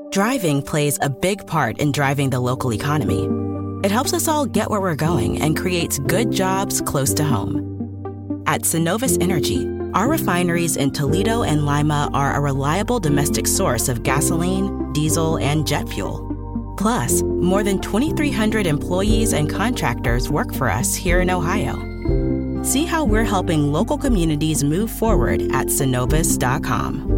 Driving plays a big part in driving the local economy. It helps us all get where we're going and creates good jobs close to home. At Synovus Energy, our refineries in Toledo and Lima are a reliable domestic source of gasoline, diesel, and jet fuel. Plus, more than 2,300 employees and contractors work for us here in Ohio. See how we're helping local communities move forward at Synovus.com.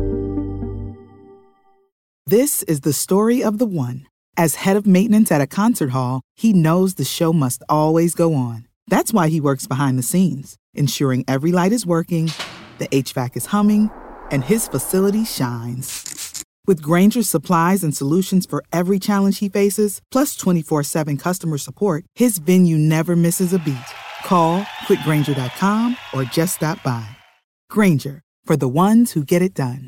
This is the story of the one. As head of maintenance at a concert hall, he knows the show must always go on. That's why he works behind the scenes, ensuring every light is working, the HVAC is humming, and his facility shines. With Grainger's supplies and solutions for every challenge he faces, plus 24/7 customer support, his venue never misses a beat. Call quickgrainger.com or just stop by. Grainger, for the ones who get it done.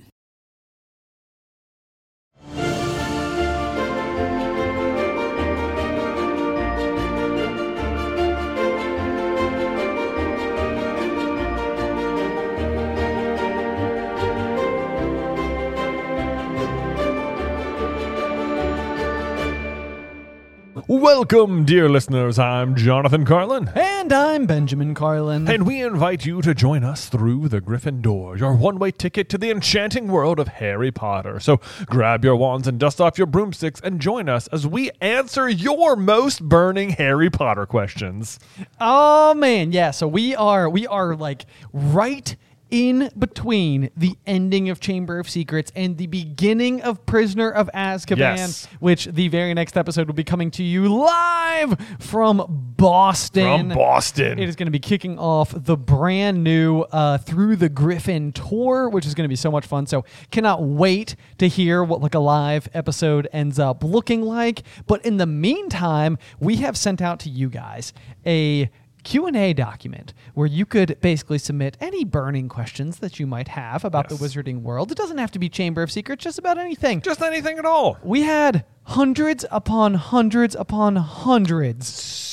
Welcome, dear listeners. I'm Jonathan Carlin. And I'm Benjamin Carlin. And we invite you to join us through the Griffin Door, your one-way ticket to the enchanting world of Harry Potter. So grab your wands and dust off your broomsticks and join us as we answer your most burning Harry Potter questions. Oh, man. Yeah, so we are like right in between the ending of Chamber of Secrets and the beginning of Prisoner of Azkaban, which the very next episode will be coming to you live from Boston. It is going to be kicking off the brand new Through the Griffin tour, which is going to be so much fun. So cannot wait to hear what like a live episode ends up looking like. But in the meantime, we have sent out to you guys a Q&A document where you could basically submit any burning questions that you might have about the wizarding world. It doesn't have to be Chamber of Secrets, just about anything. Just anything at all. We had hundreds upon hundreds upon hundreds.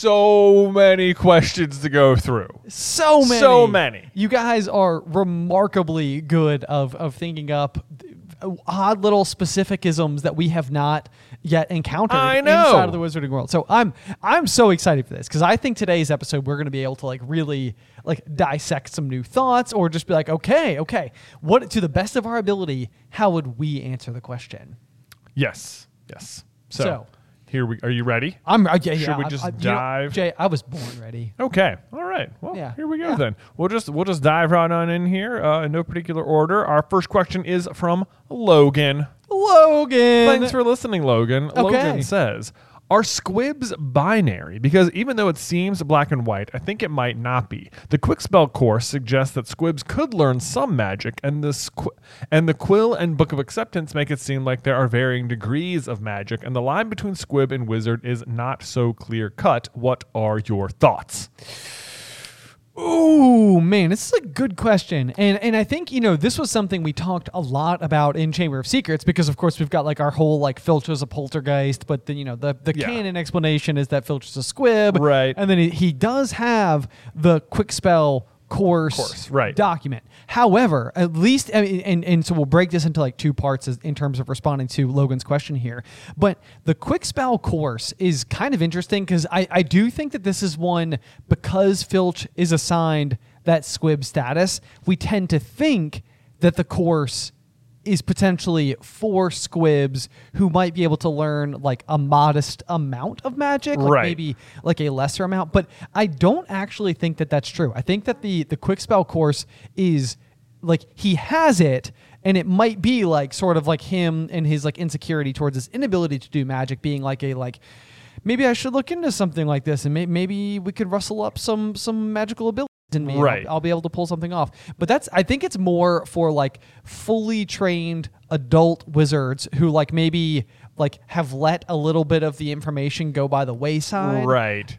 So many questions to go through. So many. So many. You guys are remarkably good of thinking up odd little specificisms that we have not yet encountered inside of the wizarding world. So I'm so excited for this because I think today's episode we're going to be able to like really like dissect some new thoughts or just be like, okay, what to the best of our ability, how would we answer the question? Yes. So here are you ready? Should we just dive? Jay, I was born ready. Okay. All right. Well, here we go then. We'll just dive right on in here in no particular order. Our first question is from Logan. Thanks for listening, Logan. Okay. Logan says, are squibs binary? Because even though it seems black and white, I think it might not be. The quick spell course suggests that squibs could learn some magic, and the quill and Book of Acceptance make it seem like there are varying degrees of magic, and the line between squib and wizard is not so clear-cut. What are your thoughts? Ooh, man, this is a good question. And I think, this was something we talked a lot about in Chamber of Secrets because, of course, we've got like our whole like Filch's a poltergeist, but then, the canon explanation is that Filch's a squib. Right. And then he does have the quick spell course document. However, at least, and so we'll break this into like two parts in terms of responding to Logan's question here. But the quick spell course is kind of interesting because I do think that this is one, because Filch is assigned that squib status, we tend to think that the course is potentially for squibs who might be able to learn like a modest amount of magic, like maybe like a lesser amount. But I don't actually think that that's true. I think that the quick spell course is like he has it, and it might be like sort of like him and his like insecurity towards his inability to do magic being like maybe I should look into something like this and maybe we could rustle up some magical ability in me. I'll be able to pull something off. But I think it's more for like fully trained adult wizards who like maybe like have let a little bit of the information go by the wayside. Right.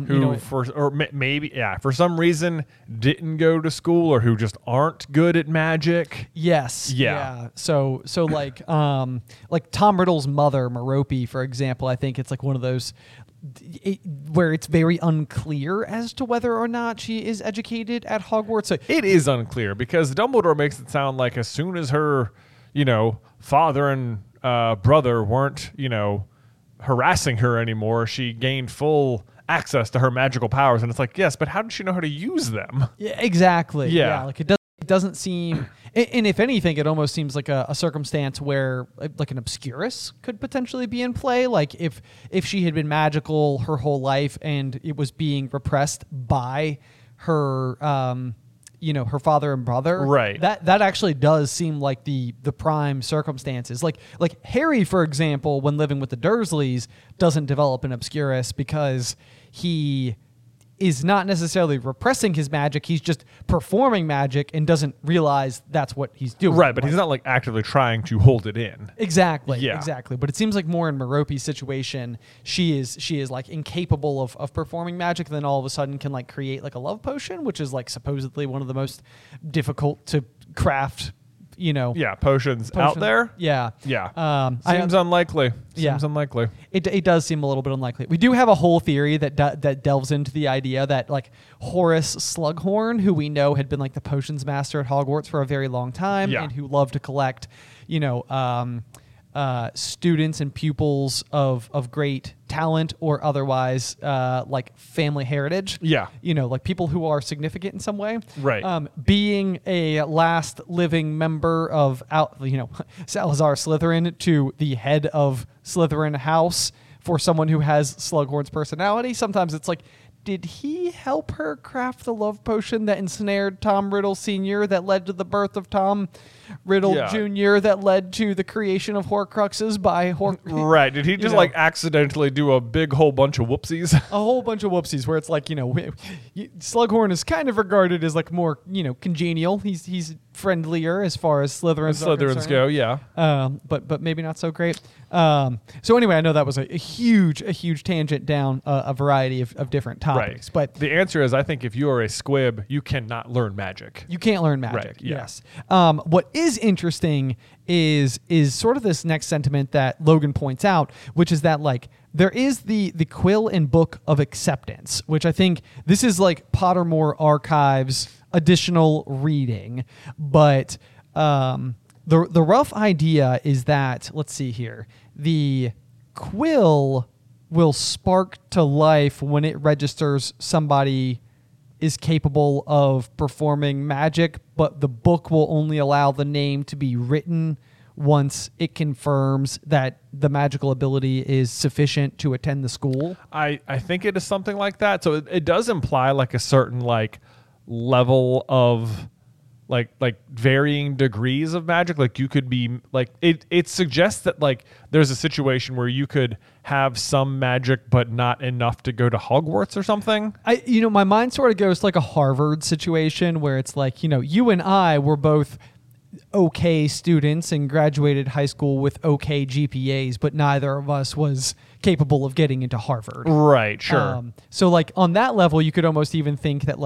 For some reason didn't go to school or who just aren't good at magic. Yes. Yeah. So like Tom Riddle's mother, Merope, for example, I think it's like one of those where it's very unclear as to whether or not she is educated at Hogwarts. So it is unclear because Dumbledore makes it sound like as soon as her, father and brother weren't, harassing her anymore. She gained full access to her magical powers. And it's like, yes, but how did she know how to use them? Yeah, exactly. Yeah. Like it doesn't seem, and if anything, it almost seems like a circumstance where like an Obscurus could potentially be in play. Like if she had been magical her whole life and it was being repressed by her, her father and brother. Right. That actually does seem like the prime circumstances. Like Harry, for example, when living with the Dursleys, doesn't develop an Obscurus because he is not necessarily repressing his magic. He's just performing magic and doesn't realize that's what he's doing. Right, but he's not like actively trying to hold it in. Exactly. Yeah. Exactly. But it seems like more in Merope's situation, she is like incapable of performing magic, and then all of a sudden can like create like a love potion, which is like supposedly one of the most difficult to craft. Potions out there. Yeah. Seems unlikely. Yeah. Seems unlikely. It does seem a little bit unlikely. We do have a whole theory that delves into the idea that like Horace Slughorn, who we know had been like the potions master at Hogwarts for a very long time, and who loved to collect, students and pupils of great talent or otherwise, like family heritage. Yeah. Like people who are significant in some way. Right. Being a last living member of Salazar Slytherin to the head of Slytherin House for someone who has Slughorn's personality. Sometimes it's like, did he help her craft the love potion that ensnared Tom Riddle Sr. that led to the birth of Tom Riddle Jr. that led to the creation of Horcruxes by Right. Did he just like accidentally do a big whole bunch of whoopsies? A whole bunch of whoopsies where it's like, Slughorn is kind of regarded as like more, congenial. He's friendlier as far as Slytherins go, yeah. But maybe not so great. So anyway, I know that was a huge tangent down a variety of different topics. Right. But the answer is, I think if you are a squib, you cannot learn magic. You can't learn magic. Right, yeah. Yes. What is interesting is sort of this next sentiment that Logan points out, which is that like there is the Quill and Book of Acceptance, which I think this is like Pottermore Archives additional reading, but the rough idea is that, let's see here, the Quill will spark to life when it registers somebody is capable of performing magic, but the book will only allow the name to be written once it confirms that the magical ability is sufficient to attend the school. I think it is something like that. So it does imply like a certain like level of like varying degrees of magic. Like you could be like it suggests that like there's a situation where you could have some magic but not enough to go to Hogwarts or something. My mind sort of goes to like a Harvard situation where it's like, you and I were both okay students and graduated high school with okay GPAs, but neither of us was capable of getting into Harvard. Right, sure. So like on that level, you could almost even think that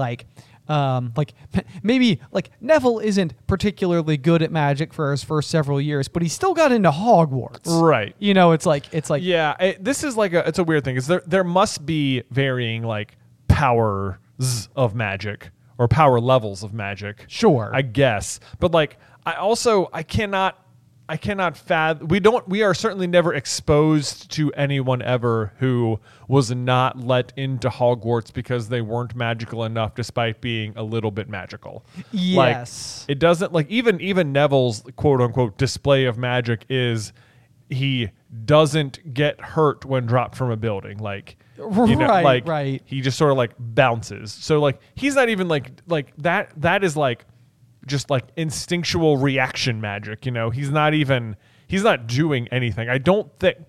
maybe like Neville isn't particularly good at magic for his first several years, but he still got into Hogwarts. Right. It's like yeah. This is like it's a weird thing. Is there must be varying like powers of magic or power levels of magic. Sure. I guess, but like I cannot fathom. We are certainly never exposed to anyone ever who was not let into Hogwarts because they weren't magical enough, despite being a little bit magical. Yes. Like, it doesn't like even Neville's quote unquote display of magic is he doesn't get hurt when dropped from a building. Like, right. He just sort of like bounces. So like he's not even like that. That is like just like instinctual reaction magic, he's not doing anything. I don't think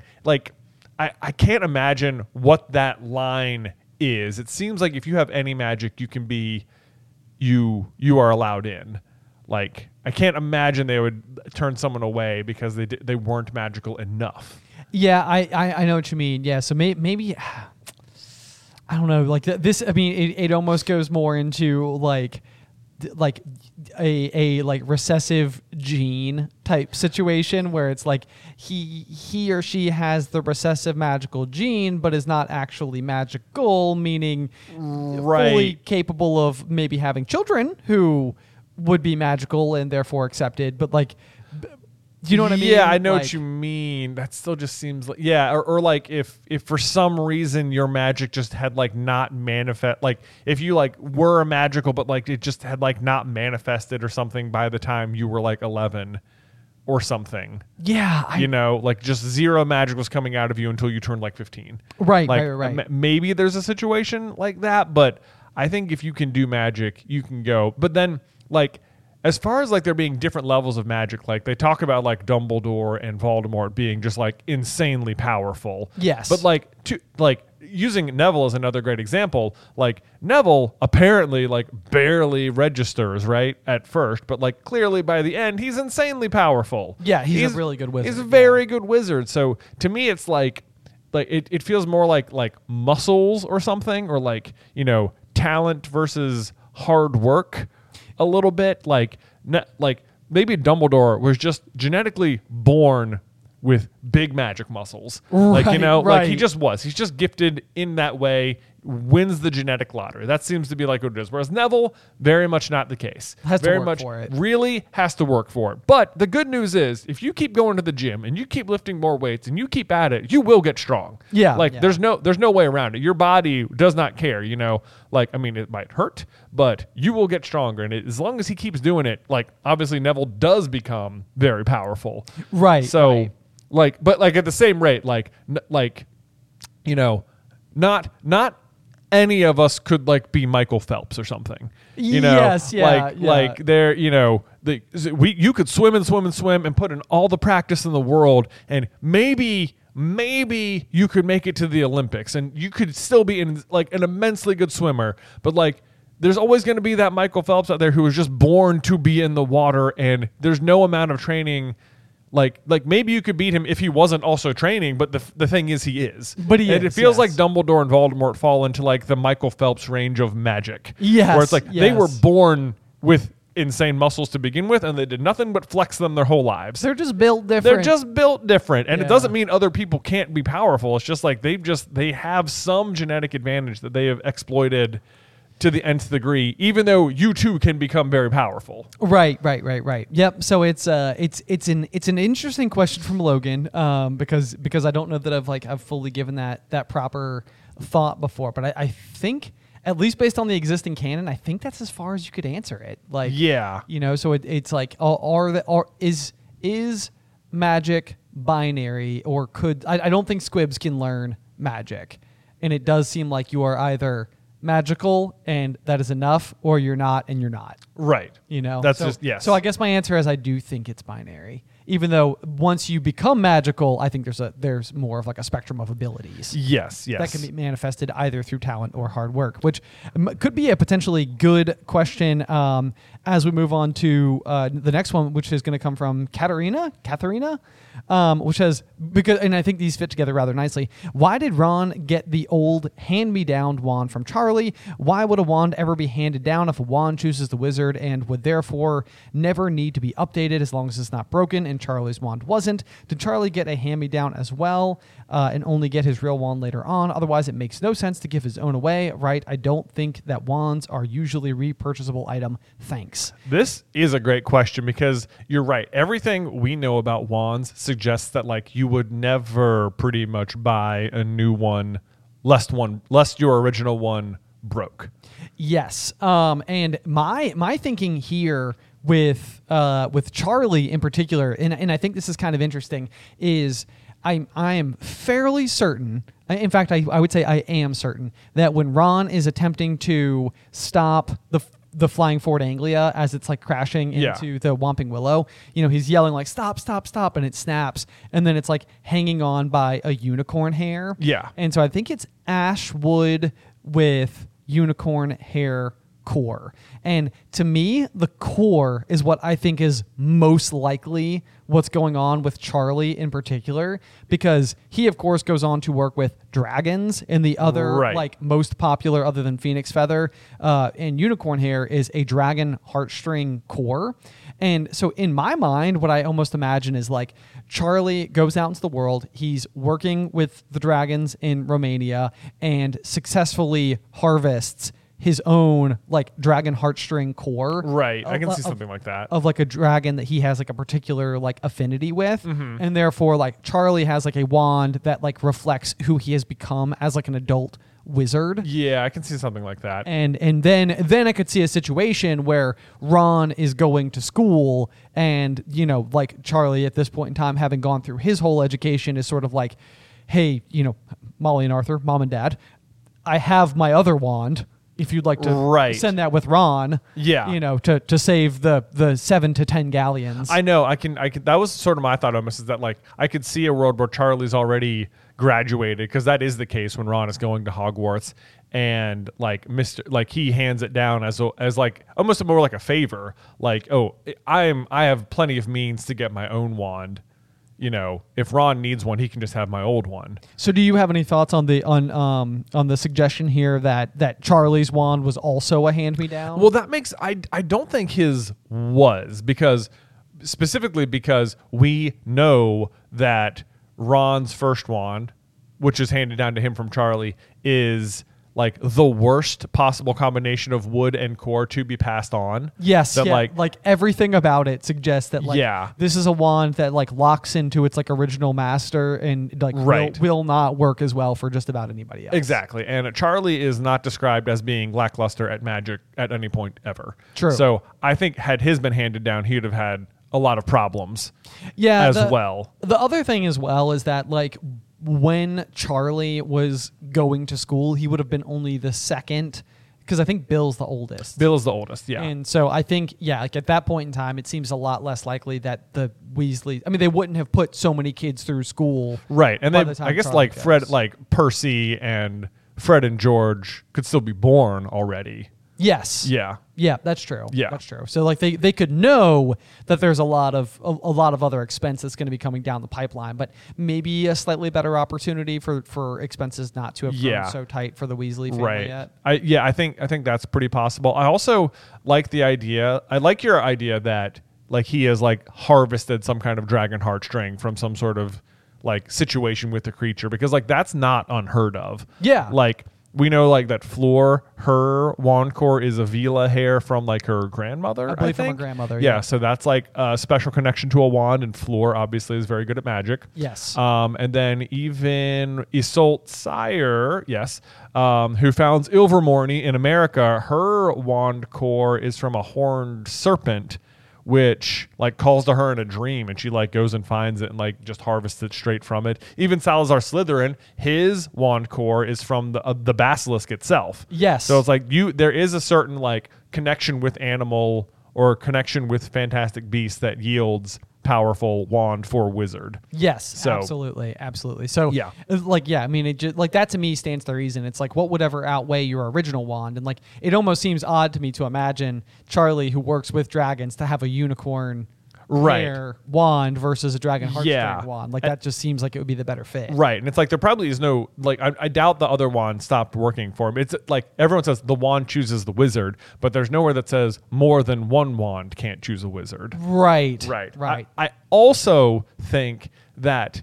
I can't imagine what that line is. It seems like if you have any magic, you can be, you are allowed in. Like I can't imagine they would turn someone away because they weren't magical enough. Yeah, I know what you mean. Yeah, so maybe I don't know. Like this, I mean, it almost goes more into like a like recessive gene type situation where it's like he or she has the recessive magical gene but is not actually magical, meaning fully capable of maybe having children who would be magical and therefore accepted, but like Do you know what I mean? Yeah, I know what you mean. That still just seems like, or like if for some reason your magic just had like not manifest, like if you like were a magical, but like it just had like not manifested or something by the time you were like 11 or something. Yeah. Like just zero magic was coming out of you until you turned like 15. Right, like, right. Maybe there's a situation like that, but I think if you can do magic, you can go. But then like, as far as like there being different levels of magic, like they talk about like Dumbledore and Voldemort being just like insanely powerful. Yes. But like using Neville as another great example, like Neville apparently like barely registers right at first, but like clearly by the end he's insanely powerful. Yeah, he's a really good wizard. He's a very good wizard. So to me it's like it feels more like muscles or something, or like, talent versus hard work. A little bit like maybe Dumbledore was just genetically born with big magic muscles. Right, like he just was. He's just gifted in that way, wins the genetic lottery. That seems to be like what it is. Whereas Neville, very much not the case. Has very to work much for it. Really has to work for it. But the good news is if you keep going to the gym and you keep lifting more weights and you keep at it, you will get strong. Yeah. There's no way around it. Your body does not care, it might hurt, but you will get stronger. And as long as he keeps doing it, like obviously Neville does become very powerful. Right. So but at the same rate, not any of us could like be Michael Phelps or something. Yes, yeah. Like there, you could swim and put in all the practice in the world, and maybe you could make it to the Olympics, and you could still be an immensely good swimmer, but like there's always going to be that Michael Phelps out there who was just born to be in the water, and there's no amount of training. Like maybe you could beat him if he wasn't also training, but the thing is he is. But he is. It feels like Dumbledore and Voldemort fall into like the Michael Phelps range of magic. Yes. Where it's like they were born with insane muscles to begin with, and they did nothing but flex them their whole lives. They're just built different. And it doesn't mean other people can't be powerful. It's just like they have some genetic advantage that they have exploited to the nth degree, even though you too can become very powerful. Right. Yep. So it's an interesting question from Logan, because I don't know that I've fully given that proper thought before, but I think, at least based on the existing canon, I think that's as far as you could answer it. Like, yeah, so it's like, is magic binary, or I don't think squibs can learn magic, and it does seem like you are either magical and that is enough, or you're not and you're not. Right. That's just, yes. So I guess my answer is I do think it's binary, even though once you become magical, I think there's more of like a spectrum of abilities. Yes. That can be manifested either through talent or hard work, which could be a potentially good question as we move on to the next one, which is going to come from Katharina, which has, and I think these fit together rather nicely. Why did Ron get the old hand-me-down wand from Charlie? Why would a wand ever be handed down if a wand chooses the wizard, and would therefore never need to be updated as long as it's not broken, and Charlie's wand wasn't? Did Charlie get a hand-me-down as well and only get his real wand later on? Otherwise, it makes no sense to give his own away, right? I don't think that wands are usually repurchasable item. Thanks. This is a great question, because you're right. Everything we know about wands suggests that like you would never pretty much buy a new one lest your original one broke. Yes. And my thinking here with Charlie in particular, and I think this is kind of interesting, is I am fairly certain, in fact, I would say I am certain, that when Ron is attempting to stop the flying Ford Anglia as it's like crashing into the Whomping Willow, he's yelling like, stop, stop, stop, and it snaps, and then it's like hanging on by a unicorn hair. Yeah. And so I think it's ash wood with unicorn hair core. And to me, the core is what I think is most likely what's going on with Charlie in particular, because he, of course, goes on to work with dragons, and the other like most popular other than Phoenix Feather and unicorn hair is a dragon heartstring core. And so in my mind, what I almost imagine is like Charlie goes out into the world, he's working with the dragons in Romania and successfully harvests his own like dragon heartstring core. Right. I can see something like that. Of like a dragon that he has like a particular like affinity with. And therefore like Charlie has like a wand that like reflects who he has become as like an adult wizard. Yeah, I can see something like that. And then I could see a situation where Ron is going to school and, you know, like Charlie at this point in time, having gone through his whole education, is sort of like, hey, you know, Molly and Arthur, mom and dad, I have my other wand. If you'd like to send that with Ron, you know, to save the 7 to 10 galleons. I know. I can. That was sort of my thought almost, is that like I could see a world where Charlie's already graduated, because that is the case when Ron is going to Hogwarts, and like he hands it down as like almost more like a favor, like, oh, I have plenty of means to get my own wand. You know, if Ron needs one, he can just have my old one. So, do you have any thoughts on the suggestion here that Charlie's wand was also a hand-me-down? Well, that makes I don't think his was, because we know that Ron's first wand, which is handed down to him from Charlie, is like the worst possible combination of wood and core to be passed on. Yes, like everything about it suggests that like this is a wand that like locks into its like original master and like will not work as well for just about anybody else. Exactly. And Charlie is not described as being lackluster at magic at any point ever. True. So I think had his been handed down, he would have had a lot of problems as well. The other thing as well is that like when Charlie was going to school, he would have been only the second, because I think Bill's the oldest. Bill's the oldest, yeah. And so I think, like at that point in time, it seems a lot less likely that the Weasley, I mean, they wouldn't have put so many kids through school. Right. And then I guess Charlie like goes. Fred, like Percy and Fred and George could still be born already. Yes. Yeah. Yeah, that's true. Yeah. That's true. So like they could know that there's a lot of other expense that's going to be coming down the pipeline, but maybe a slightly better opportunity for expenses not to have grown so tight for the Weasley family yet. I think that's pretty possible. I also like the idea. I like your idea that like he has like harvested some kind of dragon heartstring from some sort of like situation with the creature, because like that's not unheard of. Yeah. Like we know like that Fleur, her wand core is a Vila hair from like her grandmother. I believe from her grandmother. Yeah, so that's like a special connection to a wand, and Fleur obviously is very good at magic. Yes. And then even Isolde Sire, who founds Ilvermorny in America, her wand core is from a horned serpent, which like calls to her in a dream, and she like goes and finds it and like just harvests it straight from it. Even Salazar Slytherin, his wand core is from the basilisk itself. Yes. So it's like there is a certain like connection with animal or connection with fantastic beast that yields powerful wand for wizard. Yes, so, absolutely. So I mean, it just like that to me stands to reason. It's like what would ever outweigh your original wand, and like it almost seems odd to me to imagine Charlie, who works with dragons, to have a unicorn hair wand versus a dragon heartstring wand. Like that just seems like it would be the better fit. Right. And it's like there probably is no like I doubt the other wand stopped working for him. It's like everyone says the wand chooses the wizard, but there's nowhere that says more than one wand can't choose a wizard. Right. I also think that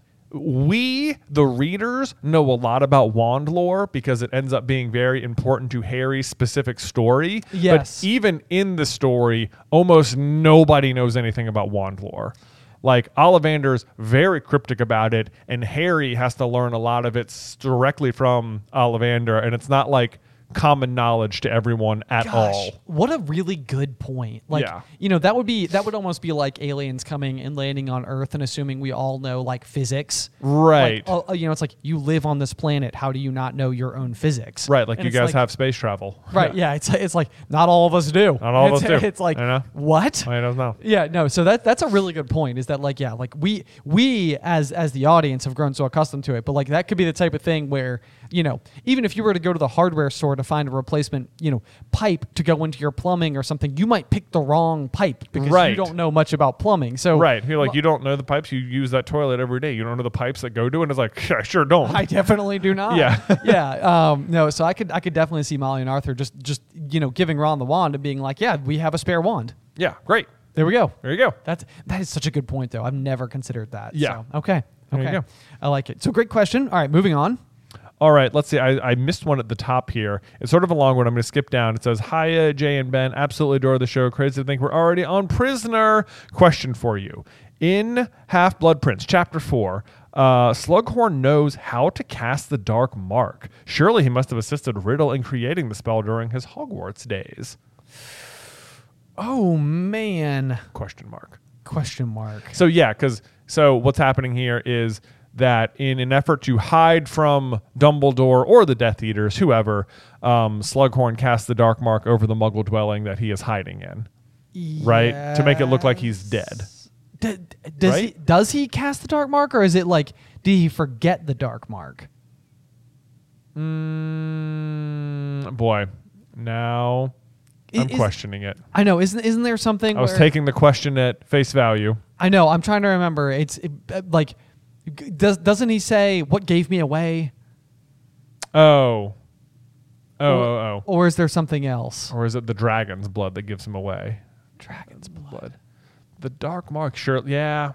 we, the readers, know a lot about wand lore because it ends up being very important to Harry's specific story. Yes. But even in the story, almost nobody knows anything about wand lore. Like, Ollivander's very cryptic about it, and Harry has to learn a lot of it directly from Ollivander, and it's not like common knowledge to everyone at all. What a really good point. Like, you know, that would almost be like aliens coming and landing on Earth and assuming we all know like physics. Right. Like, you know, it's like you live on this planet. How do you not know your own physics? Right. Like, and you guys have space travel. Right. Yeah. It's like not all of us do. Not all of us do. It's like, what? I don't know. Yeah. No. So that's a really good point. Is that like, like we as the audience have grown so accustomed to it, but like that could be the type of thing where, you know, even if you were to go to the hardware store to find a replacement, you know, pipe to go into your plumbing or something, you might pick the wrong pipe because you don't know much about plumbing. So you're like, you don't know the pipes. You use that toilet every day. You don't know the pipes that go to it. And it's like, I sure don't. I definitely do not. Yeah. No. So I could definitely see Molly and Arthur just you know giving Ron the wand and being like, yeah, we have a spare wand. Yeah. Great. There we go. There you go. That is such a good point, though. I've never considered that. Yeah. So, okay. There you go. I like it. So great question. All right, moving on. All right, let's see. I missed one at the top here. It's sort of a long one. I'm going to skip down. It says, Hiya, Jay and Ben. Absolutely adore the show. Crazy to think we're already on Prisoner. Question for you. In Half-Blood Prince, Chapter 4, Slughorn knows how to cast the Dark Mark. Surely he must have assisted Riddle in creating the spell during his Hogwarts days. Oh, man. Question mark. So, yeah, so what's happening here is that in an effort to hide from Dumbledore or the Death Eaters, whoever, Slughorn casts the Dark Mark over the Muggle dwelling that he is hiding in, right? To make it look like he's dead. Does he cast the Dark Mark, or is it like, did he forget the Dark Mark? Boy, now I'm questioning it. I know. Isn't there something? I was taking the question at face value. I know. I'm trying to remember. Like, doesn't he say what gave me away? Oh. Or is there something else? Or is it the dragon's blood that gives him away? Dragon's blood. The Dark Mark, sure. Yeah.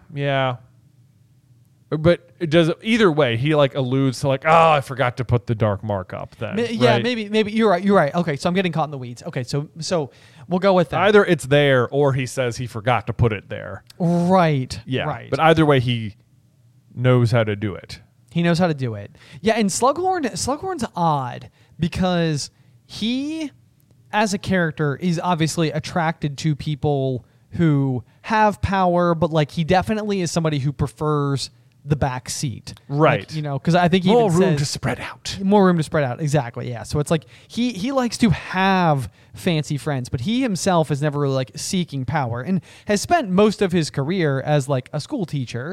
But it does either way. He like alludes to like, I forgot to put the Dark Mark up. Then right? maybe you're right. Okay, so I'm getting caught in the weeds. Okay, so we'll go with that. Either it's there or he says he forgot to put it there. Right. Yeah. Right. But either way, he knows how to do it. He knows how to do it. Yeah, and Slughorn's odd because he, as a character, is obviously attracted to people who have power, but like he definitely is somebody who prefers the back seat. Right. Like, because I think he more even room says, to spread out. More room to spread out. Exactly. Yeah. So it's like he likes to have fancy friends, but he himself is never really like seeking power and has spent most of his career as like a school teacher.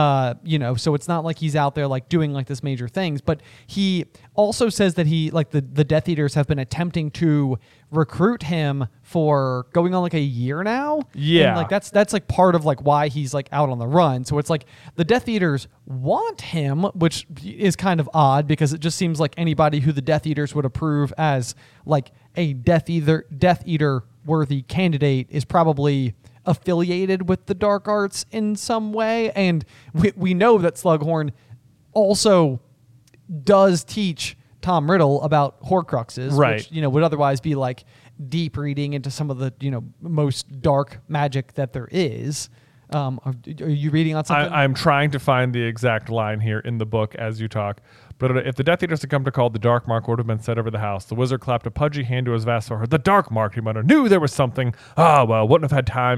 So it's not like he's out there like doing like this major things, but he also says that he like the Death Eaters have been attempting to recruit him for going on like a year now. Yeah. And like that's like part of like why he's like out on the run. So it's like the Death Eaters want him, which is kind of odd because it just seems like anybody who the Death Eaters would approve as like a Death Eater worthy candidate is probably affiliated with the dark arts in some way. And we know that Slughorn also does teach Tom Riddle about Horcruxes, right? Which would otherwise be like deep reading into some of the most dark magic that there is. Are you reading on something? I'm trying to find the exact line here in the book as you talk. But if the Death Eaters had come to call, the Dark Mark would have been set over the house. The wizard clapped a pudgy hand to his vast forehead. The Dark Mark, he muttered. Knew there was something. Wouldn't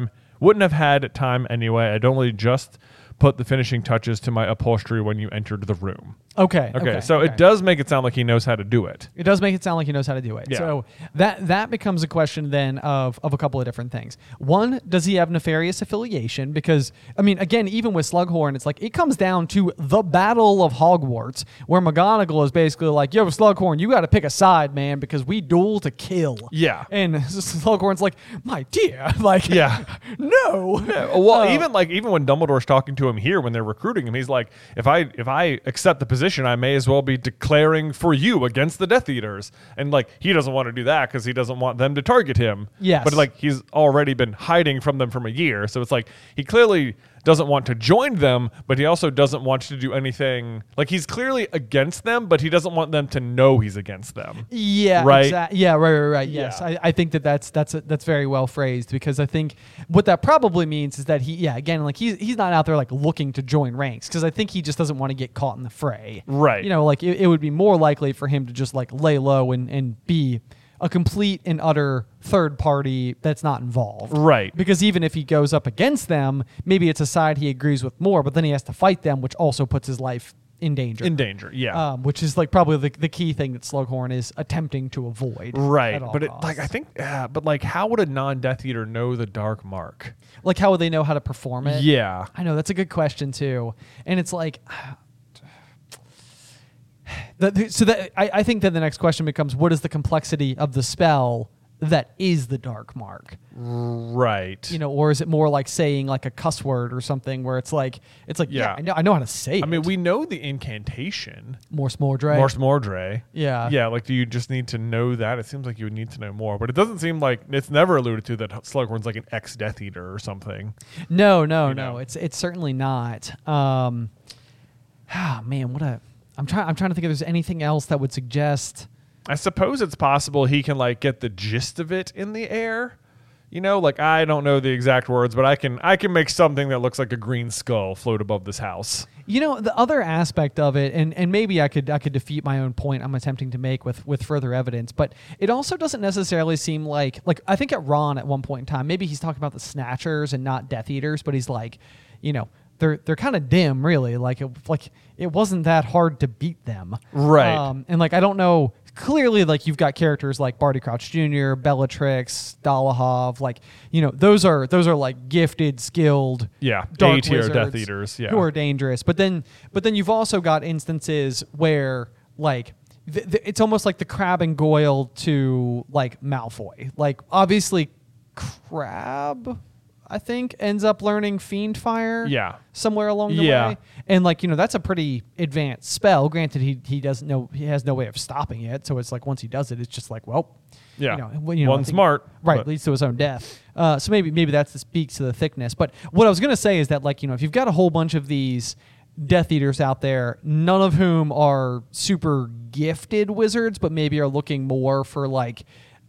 have had time anyway. I'd only just put the finishing touches to my upholstery when you entered the room. Okay. So it does make it sound like he knows how to do it. It does make it sound like he knows how to do it. Yeah. So that becomes a question then of a couple of different things. One, does he have nefarious affiliation? Because, I mean, again, even with Slughorn, it's like it comes down to the Battle of Hogwarts, where McGonagall is basically like, yo, Slughorn, you got to pick a side, man, because we duel to kill. Yeah. And Slughorn's like, my dear, like, yeah. No. Yeah. Well, even when Dumbledore's talking to him here when they're recruiting him, he's like, if I accept the position, I may as well be declaring for you against the Death Eaters. And like he doesn't want to do that because he doesn't want them to target him. Yes. But like he's already been hiding from them from a year. So it's like he clearly doesn't want to join them, but he also doesn't want to do anything. Like he's clearly against them, but he doesn't want them to know he's against them. Yeah, right. Yeah, right. Yes, Yeah. I think that's very well phrased because I think what that probably means is that he's not out there like looking to join ranks because I think he just doesn't want to get caught in the fray. Right. Like it would be more likely for him to just like lay low and be a complete and utter third party that's not involved. Right. Because even if he goes up against them, maybe it's a side he agrees with more, but then he has to fight them, which also puts his life in danger. Yeah. Which is like probably the key thing that Slughorn is attempting to avoid. Right. But I think, but like, how would a non-Death Eater know the Dark Mark? Like, how would they know how to perform it? Yeah. I know, that's a good question too. And it's like... I think that the next question becomes, what is the complexity of the spell that is the Dark Mark? Right. Or is it more like saying like a cuss word or something where it's like yeah, I know how to say it. I mean, we know the incantation. Morse Mordre. Morse Mordre. Yeah. Yeah, like do you just need to know that? It seems like you would need to know more, but it doesn't seem like it's never alluded to that Slughorn's like an ex-Death Eater or something. No. It's certainly not. Man, what a I'm trying to think if there's anything else that would suggest. I suppose it's possible he can like get the gist of it in the air. You know, like I don't know the exact words, but I can make something that looks like a green skull float above this house. You know, the other aspect of it, and maybe I could defeat my own point I'm attempting to make with further evidence, but it also doesn't necessarily seem like I think at Ron at one point in time, maybe he's talking about the Snatchers and not Death Eaters, but he's like, you know, they're kind of dim, really. Like it wasn't that hard to beat them, right? And like I don't know. Clearly, like you've got characters like Barty Crouch Jr., Bellatrix, Dolohov, like you know those are like gifted, skilled, dark A-tier Death Eaters, who are dangerous. But then you've also got instances where like it's almost like the Crabbe and Goyle to like Malfoy. Like obviously, Crabbe, I think, ends up learning Fiend Fire somewhere along the way. And like, you know, that's a pretty advanced spell. Granted, he doesn't know, he has no way of stopping it. So it's like once he does it, it's just like, well, one smart. Right, leads to his own death. So maybe that speaks to the thickness. But what I was going to say is that like, you know, if you've got a whole bunch of these Death Eaters out there, none of whom are super gifted wizards, but maybe are looking more for like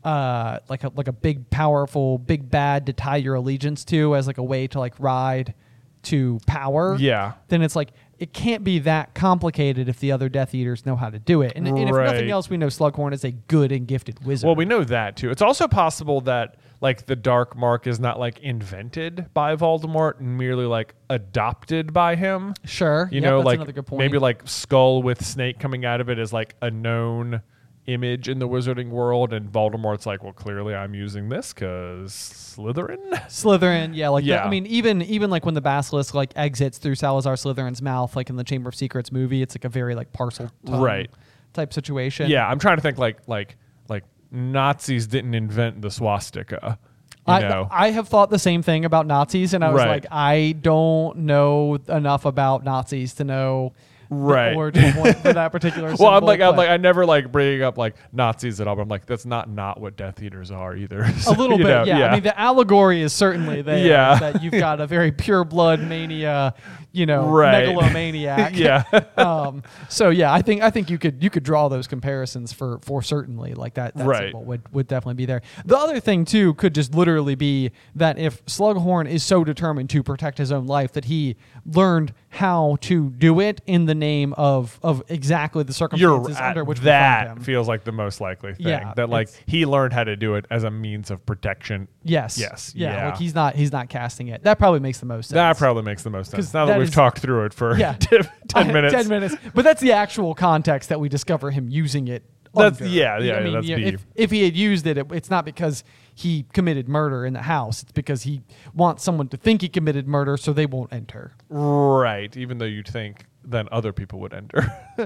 a big, powerful, big bad to tie your allegiance to as like a way to like ride to power. Yeah. Then it's like it can't be that complicated if the other Death Eaters know how to do it. And if nothing else, we know Slughorn is a good and gifted wizard. Well, we know that too. It's also possible that like the Dark Mark is not like invented by Voldemort and merely like adopted by him. Sure. You know, that's like another good point. maybe like Skull with Snake coming out of it is like a known image in the wizarding world, and Voldemort's like, well, clearly I'm using this because Slytherin, yeah, like that. I mean, even like when the basilisk like exits through Salazar Slytherin's mouth, like in the Chamber of Secrets movie, it's like a very like parcel type situation. Yeah, I'm trying to think like Nazis didn't invent the swastika. I have thought the same thing about Nazis, and I was like, I don't know enough about Nazis to know the origin point for that particular symbol. Well, I'm like, I never like bringing up like Nazis at all, but I'm like, that's not what Death Eaters are either. So, a little bit, yeah. I mean, the allegory is certainly there. Yeah. That you've got a very pure blood mania, megalomaniac. So yeah, I think you could draw those comparisons for certainly like that symbol would definitely be there. The other thing too could just literally be that if Slughorn is so determined to protect his own life that he learned how to do it in the name of exactly the circumstances under which we find him. That feels like the most likely thing. That like he learned how to do it as a means of protection. Yes. Yeah. Like he's not casting it. That probably makes the most sense. That probably makes the most sense. Now that we've talked through it for 10 minutes. 10 minutes. But that's the actual context that we discover him using it. That's under. that's deep. If he had used it, it's not because he committed murder in the house. It's because he wants someone to think he committed murder so they won't enter. Right. Even though you'd think then other people would enter.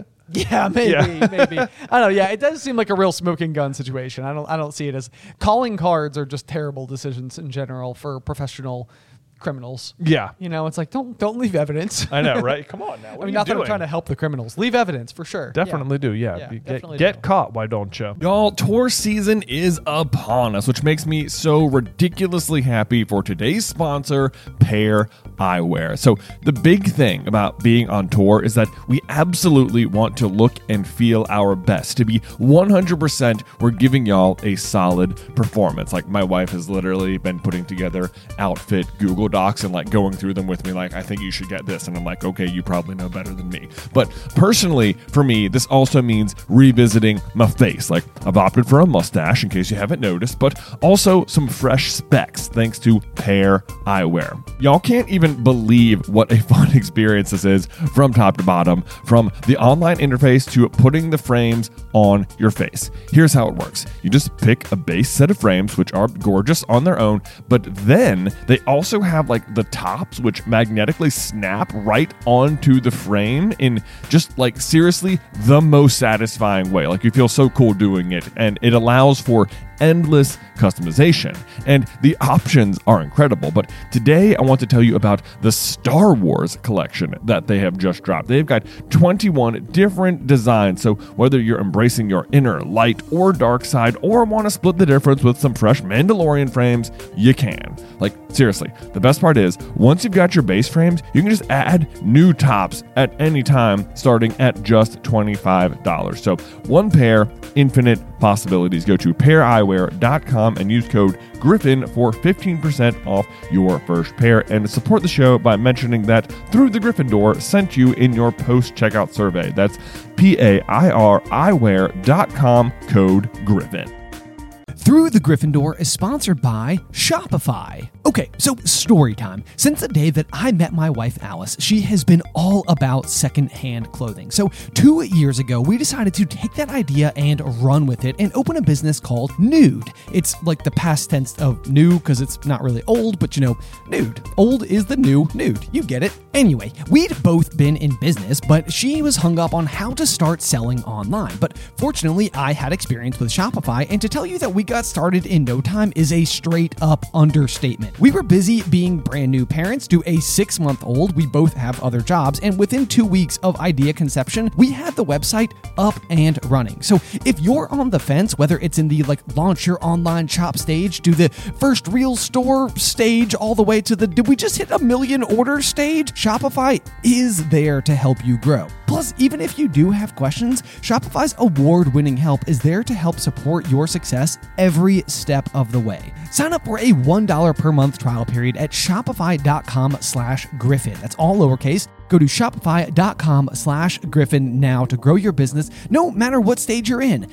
Maybe. I don't know. Yeah, it does seem like a real smoking gun situation. I don't see it as calling cards are just terrible decisions in general for professional criminals. Yeah. It's like don't leave evidence. I know, right? Come on now. What not that I'm trying to help the criminals. Leave evidence for sure. Definitely do. Yeah. Definitely get caught, why don't you? Y'all, tour season is upon us, which makes me so ridiculously happy for today's sponsor, Pair Eyewear. So the big thing about being on tour is that we absolutely want to look and feel our best. To be 100%, we're giving y'all a solid performance. Like my wife has literally been putting together outfit Google Docs and like going through them with me, like, I think you should get this. And I'm like, okay, you probably know better than me. But personally, for me, this also means revisiting my face. Like I've opted for a mustache in case you haven't noticed, but also some fresh specs thanks to Pair Eyewear. Y'all can't even believe what a fun experience this is from top to bottom, from the online interface to putting the frames on your face. Here's how it works. You just pick a base set of frames, which are gorgeous on their own, but then they also have like the tops which magnetically snap right onto the frame in just like seriously the most satisfying way. Like you feel so cool doing it, and it allows for endless customization, and the options are incredible. But today I want to tell you about the Star Wars collection that they have just dropped. They've got 21 different designs, so whether you're embracing your inner light or dark side, or want to split the difference with some fresh Mandalorian frames, you can. Like, seriously, the best part is, once you've got your base frames, you can just add new tops at any time, starting at just $25. So one pair, infinite possibilities. Go to paireyewear.com and use code Griffin for 15% off your first pair, and support the show by mentioning that Through the Gryffindor sent you in your post-checkout survey. That's paireyewear.com, code Griffin. Through the Gryffindor is sponsored by Shopify. Okay, so story time. Since the day that I met my wife, Alice, she has been all about secondhand clothing. So 2 years ago, we decided to take that idea and run with it and open a business called Nude. It's like the past tense of new because it's not really old, but nude. Old is the new nude. You get it. Anyway, we'd both been in business, but she was hung up on how to start selling online. But fortunately, I had experience with Shopify, and to tell you that we got started in no time is a straight up understatement. We were busy being brand new parents to a 6-month-old. We both have other jobs, and within 2 weeks of idea conception, we had the website up and running. So if you're on the fence, whether it's in the launch your online shop stage, to the first real store stage, all the way to the did we just hit 1 million orders stage, Shopify is there to help you grow. Plus, even if you do have questions, Shopify's award-winning help is there to help support your success every step of the way. Sign up for a $1 per month trial period at shopify.com/Griffin. That's all lowercase. Go to shopify.com/Griffin now to grow your business no matter what stage you're in.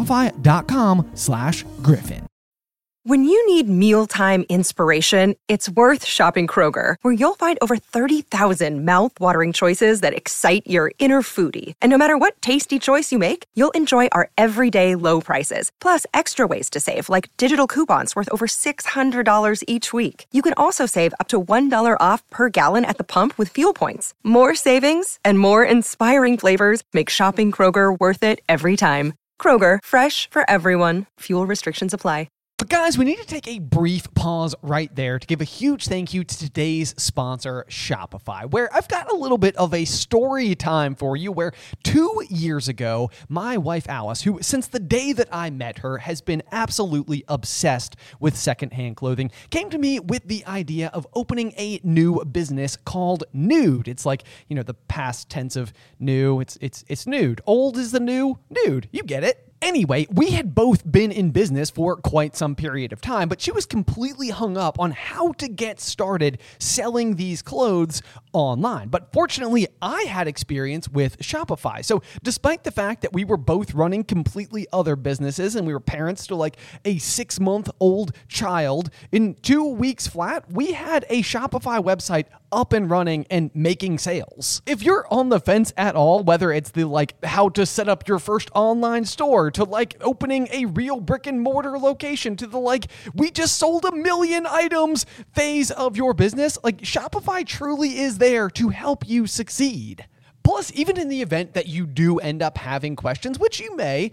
Shopify.com/Griffin. When you need mealtime inspiration, it's worth shopping Kroger, where you'll find over 30,000 mouth-watering choices that excite your inner foodie. And no matter what tasty choice you make, you'll enjoy our everyday low prices, plus extra ways to save, like digital coupons worth over $600 each week. You can also save up to $1 off per gallon at the pump with fuel points. More savings and more inspiring flavors make shopping Kroger worth it every time. Kroger, fresh for everyone. Fuel restrictions apply. But guys, we need to take a brief pause right there to give a huge thank you to today's sponsor, Shopify, where I've got a little bit of a story time for you, where 2 years ago, my wife, Alice, who since the day that I met her has been absolutely obsessed with secondhand clothing, came to me with the idea of opening a new business called Nude. It's like, the past tense of new. It's nude. Old is the new nude. You get it. Anyway, we had both been in business for quite some period of time, but she was completely hung up on how to get started selling these clothes online. But fortunately, I had experience with Shopify. So despite the fact that we were both running completely other businesses and we were parents to a 6-month-old child, in 2 weeks flat, we had a Shopify website up and running and making sales. If you're on the fence at all, whether it's the how to set up your first online store, to opening a real brick and mortar location, to the we just sold 1 million items phase of your business, Shopify truly is there to help you succeed. Plus, even in the event that you do end up having questions, which you may,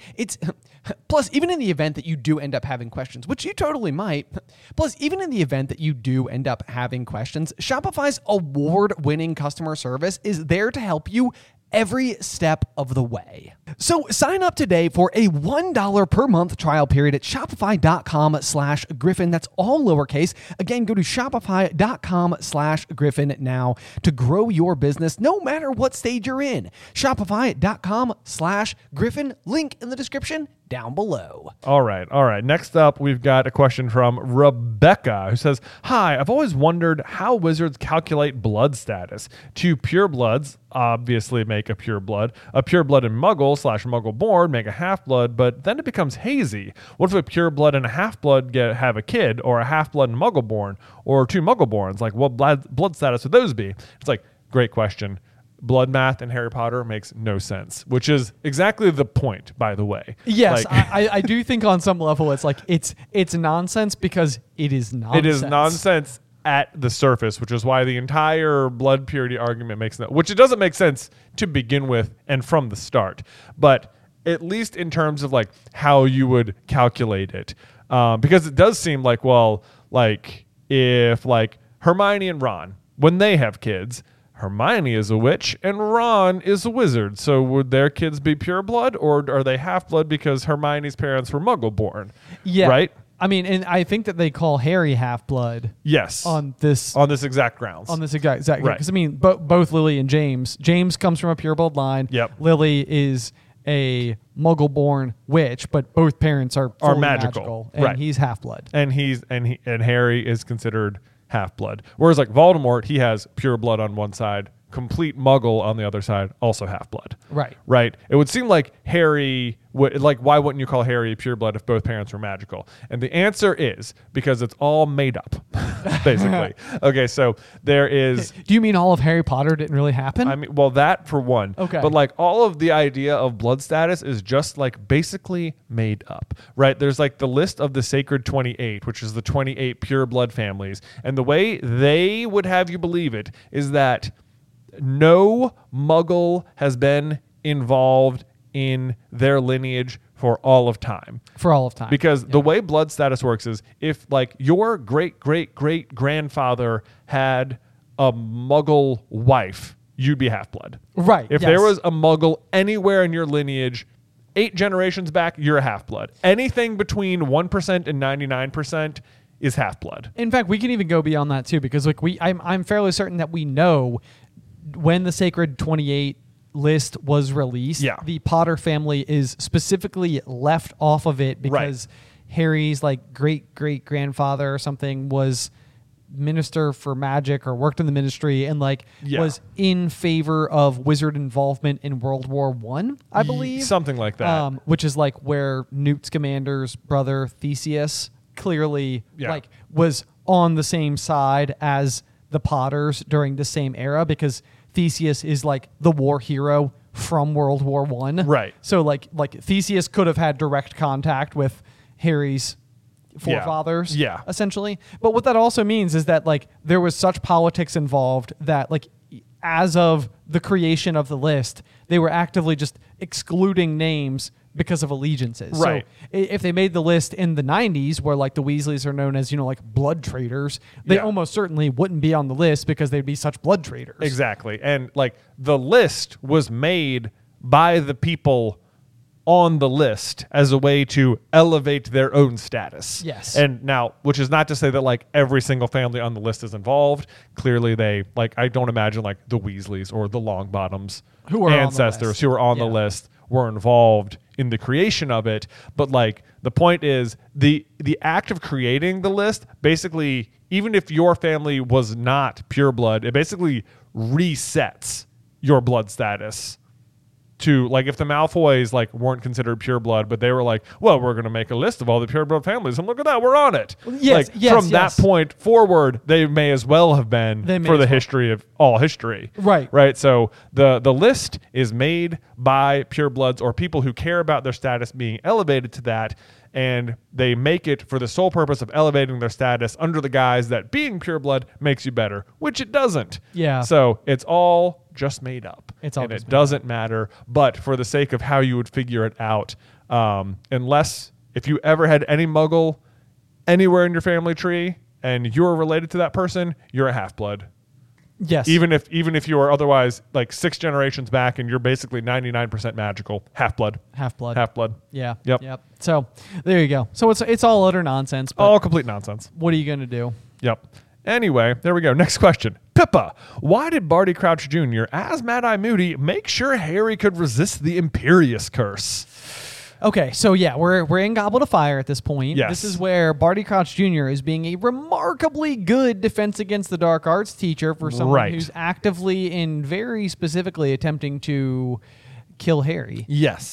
even in the event that you do end up having questions, which you totally might, even in the event that you do end up having questions, Shopify's award-winning customer service is there to help you every step of the way. So sign up today for a $1 per month trial period at shopify.com/Griffin. That's all lowercase. Again, go to shopify.com/Griffin now to grow your business no matter what stage you're in. Shopify.com/Griffin. Link in the description down below. All right. Next up, we've got a question from Rebecca, who says, "Hi, I've always wondered how wizards calculate blood status. 2 purebloods obviously make a pureblood. A pureblood and Muggle/Muggle born make a half-blood, but then it becomes hazy. What if a pureblood and a half-blood have a kid, or a half-blood and Muggle born, or 2 Muggle borns? What blood status would those be?" It's great question. Blood math in Harry Potter makes no sense, which is exactly the point, by the way. Yes, I do think on some level it's nonsense because it is nonsense. It is nonsense at the surface, which is why the entire blood purity argument makes no, which it doesn't make sense to begin with and from the start. But at least in terms of how you would calculate it, Because it does seem like, well, like if like Hermione and Ron, when they have kids, Hermione is a witch and Ron is a wizard. So would their kids be pure blood, or are they half blood because Hermione's parents were Muggle born? Yeah. Right? I mean, and I think that they call Harry half blood. Yes. On this exact grounds. On this exact right. Right. Because I mean, both Lily and James. James comes from a pure blood line. Yep. Lily is a Muggle-born witch, but both parents are magical. and Right. he's half blood. And Harry is considered half blood. Whereas like Voldemort, he has pure blood on one side, complete Muggle on the other side, also half blood. Right. Right. It would seem like Harry would, like, why wouldn't you call Harry a pure blood if both parents were magical? And the answer is because it's all made up, basically. Okay, so there is. Do you mean all of Harry Potter didn't really happen? I mean, well, that for one. Okay. But like all of the idea of blood status is just like basically made up, right? There's like the list of the Sacred 28, which is the 28 pure blood families. And the way they would have you believe it is that no Muggle has been involved in their lineage for all of time. For all of time. Because the way blood status works is if like your great-great-great-grandfather had a Muggle wife, you'd be half-blood. Right. If there was a Muggle anywhere in your lineage, 8 generations back, you're a half-blood. Anything between 1% and 99% is half-blood. In fact, we can even go beyond that too, because like I'm fairly certain that we know when the Sacred 28 list was released, the Potter family is specifically left off of it because Harry's like great-great-grandfather or something was minister for magic or worked in the ministry and like was in favor of wizard involvement in World War I believe. Something like that. Which is like where Newt Scamander's brother Theseus clearly like was on the same side as the Potters during the same era, because Theseus is like the war hero from World War I. Right. So like Theseus could have had direct contact with Harry's forefathers, essentially. But what that also means is that like there was such politics involved that like as of the creation of the list, they were actively just excluding names because of allegiances. Right. So if they made the list in the 90s where like the Weasleys are known as, like blood traitors, they almost certainly wouldn't be on the list because they'd be such blood traitors. Exactly. And like the list was made by the people on the list as a way to elevate their own status. Yes. And now, which is not to say that like every single family on the list is involved. Clearly they, like, I don't imagine like the Weasleys or the Longbottoms ancestors who were on the list were involved in the creation of it. But like the point is the act of creating the list, basically, even if your family was not pure blood, it basically resets your blood status to, like, if the Malfoys like weren't considered pure blood, but they were like, well, we're going to make a list of all the pure blood families, and look at that, we're on it. From that point forward, they may as well have been for the history of all history. Right. So the list is made by pure bloods or people who care about their status being elevated to that, and they make it for the sole purpose of elevating their status under the guise that being pure blood makes you better, which it doesn't. Yeah. So it's all just made up. It's all, and it doesn't matter. But for the sake of how you would figure it out, unless if you ever had any Muggle anywhere in your family tree and you're related to that person, you're a half-blood. Yes. Even if you are otherwise like 6 generations back and you're basically 99% magical, half-blood. Half-blood. Yeah. Yep. So there you go. So it's all utter nonsense. But all complete nonsense. What are you going to do? Yep. Anyway, there we go. Next question. Pippa, why did Barty Crouch Jr., as Mad-Eye Moody, make sure Harry could resist the Imperius Curse? Okay, so yeah, we're in Goblet of Fire at this point. Yes. This is where Barty Crouch Jr. is being a remarkably good Defense Against the Dark Arts teacher for someone who's actively and very specifically attempting to kill Harry. Yes.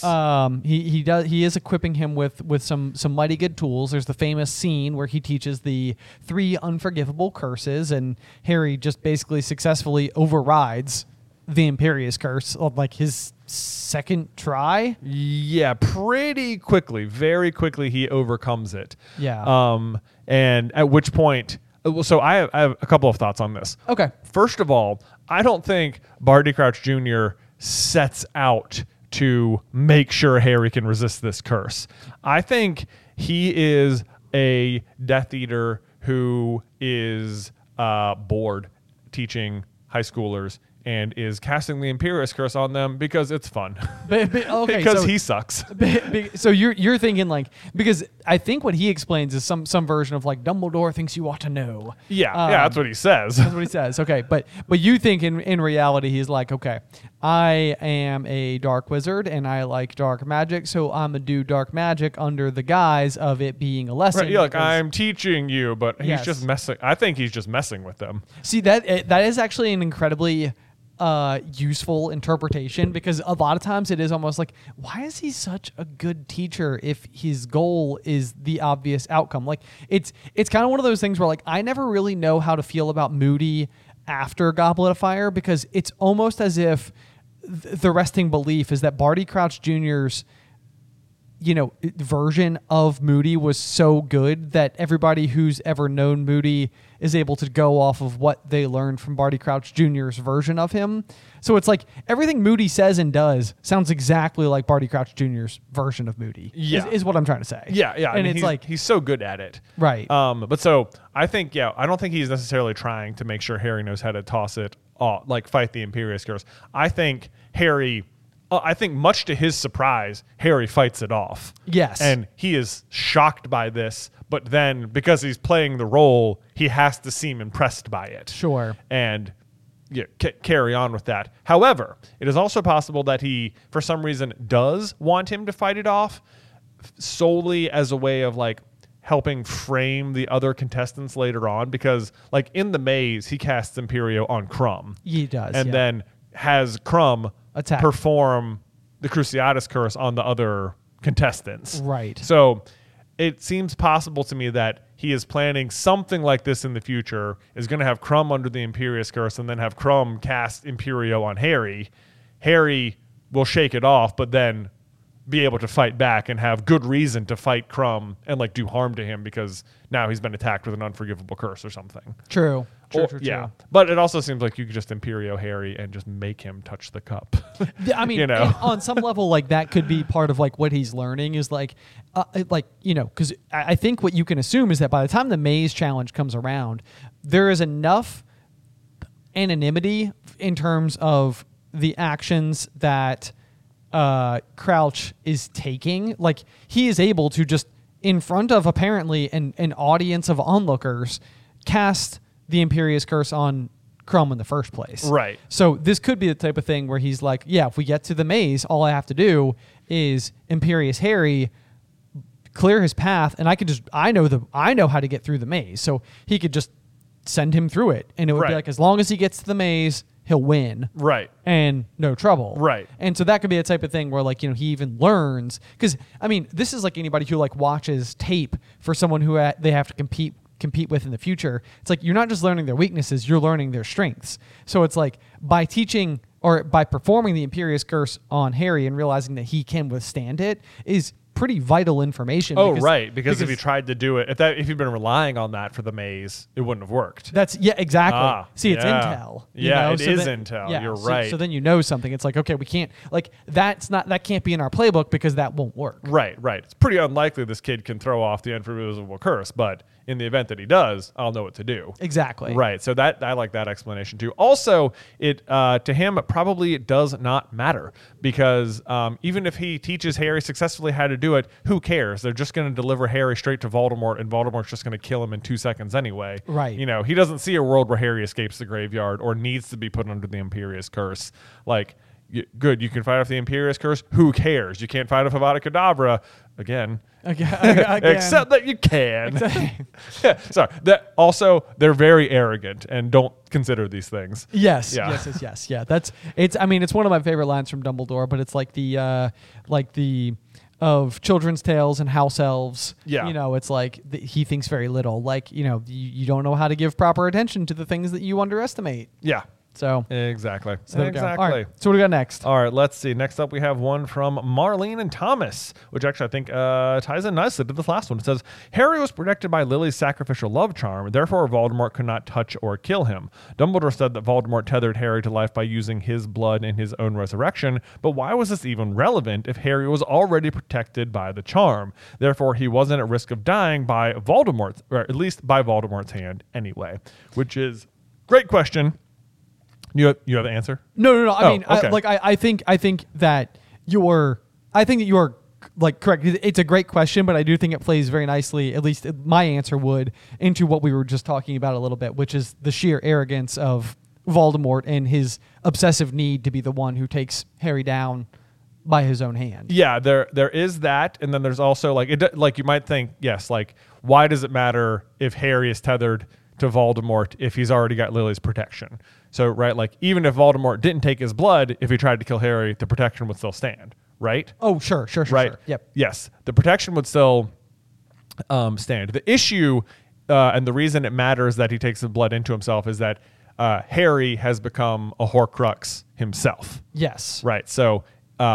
He is equipping him with some mighty good tools. There's the famous scene where he teaches the 3 unforgivable curses, and Harry just basically successfully overrides the Imperius Curse on like his second try. Yeah, pretty quickly, very quickly he overcomes it. Yeah. And at which point, so I have a couple of thoughts on this. Okay. First of all, I don't think Barty Crouch Jr. sets out to make sure Harry can resist this curse. I think he is a Death Eater who is bored teaching high schoolers and is casting the Imperius Curse on them because it's fun. Okay, because he sucks. So you're thinking like, because I think what he explains is some version of like Dumbledore thinks you ought to know. Yeah, that's what he says. That's what he says. Okay, but you think in reality he's like, okay, I am a dark wizard and I like dark magic, so I'm gonna do dark magic under the guise of it being a lesson. Right, like I'm teaching you, but he's just messing. I think he's just messing with them. See, that is actually an incredibly useful interpretation, because a lot of times it is almost like, why is he such a good teacher if his goal is the obvious outcome? Like it's kind of one of those things where like I never really know how to feel about Moody after Goblet of Fire, because it's almost as if the resting belief is that Barty Crouch Jr.'s version of Moody was so good that everybody who's ever known Moody is able to go off of what they learned from Barty Crouch Jr.'s version of him. So it's like everything Moody says and does sounds exactly like Barty Crouch Jr.'s version of Moody. Yeah. Is what I'm trying to say. Yeah. And I mean, it's like he's so good at it. Right. But so I think, I don't think he's necessarily trying to make sure Harry knows how to toss it off, like fight the Imperius Curse. I think much to his surprise, Harry fights it off. Yes. And he is shocked by this, but then because he's playing the role, he has to seem impressed by it. Sure. And carry on with that. However, it is also possible that he, for some reason, does want him to fight it off solely as a way of like helping frame the other contestants later on, because like in the maze, he casts Imperio on Krum. He does. And then has Krum perform the Cruciatus Curse on the other contestants. Right. So it seems possible to me that he is planning something like this in the future, is going to have Krum under the Imperius Curse and then have Krum cast Imperio on Harry. Harry will shake it off, but then be able to fight back and have good reason to fight Krum and like do harm to him because now he's been attacked with an unforgivable curse or something. True. Yeah. But it also seems like you could just Imperio Harry and just make him touch the cup. I mean, on some level, like that could be part of like what he's learning is like, because I think what you can assume is that by the time the maze challenge comes around, there is enough anonymity in terms of the actions that Crouch is taking. Like he is able to just in front of apparently an audience of onlookers cast the Imperius Curse on Krum in the first place. Right. So this could be the type of thing where he's like, yeah, if we get to the maze, all I have to do is Imperius Harry clear his path, and I know how to get through the maze. So he could just send him through it, and it would be like, as long as he gets to the maze, he'll win. Right. And no trouble. Right. And so that could be a type of thing where like, he even learns, because I mean, this is like anybody who like watches tape for someone who they have to compete with in the future. It's like you're not just learning their weaknesses, you're learning their strengths. So it's like by teaching or by performing the Imperius Curse on Harry and realizing that he can withstand it is pretty vital information. Because if you tried to do it, if you'd been relying on that for the maze, it wouldn't have worked. Exactly. See, it's intel. It is intel. Yeah, you're right. So then you know something. It's like, okay, we can't that can't be in our playbook because that won't work. Right. It's pretty unlikely this kid can throw off the unforgivable curse, but in the event that he does, I'll know what to do. Exactly. Right. So that I like that explanation too. Also, it to him it probably does not matter because even if he teaches Harry successfully how to do it, who cares? They're just going to deliver Harry straight to Voldemort, and Voldemort's just going to kill him in 2 seconds anyway. Right. He doesn't see a world where Harry escapes the graveyard or needs to be put under the Imperius Curse. Like, good, you can fight off the Imperius Curse. Who cares? You can't fight off Avada Kedavra again. Except that you can. Yeah, sorry. That also, they're very arrogant and don't consider these things. Yes. Yeah. Yes. Yeah. It's one of my favorite lines from Dumbledore, but it's like the of children's tales and house elves. Yeah. It's like he thinks very little. Like, you don't know how to give proper attention to the things that you underestimate. Yeah. So exactly. there we go. All right, so what do we got next? All right, let's see. Next up, we have one from Marlene and Thomas, which actually I think ties in nicely to this last one. It says, Harry was protected by Lily's sacrificial love charm, therefore Voldemort could not touch or kill him. Dumbledore said that Voldemort tethered Harry to life by using his blood in his own resurrection, but why was this even relevant if Harry was already protected by the charm? Therefore, he wasn't at risk of dying by Voldemort's, or at least by Voldemort's hand anyway, which is great question. You have the answer? No. I mean, okay. I think that you're like correct. It's a great question, but I do think it plays very nicely. At least my answer would into what we were just talking about a little bit, which is the sheer arrogance of Voldemort and his obsessive need to be the one who takes Harry down by his own hand. Yeah, there is that, and then there's also like you might think, yes, like why does it matter if Harry is tethered to Voldemort if he's already got Lily's protection? So, right, like even if Voldemort didn't take his blood, if he tried to kill Harry, the protection would still stand, right? Oh, sure. Right. Sure. Yep. Yes, the protection would still stand. The issue and the reason it matters that he takes the blood into himself is that Harry has become a Horcrux himself. Yes. Right. So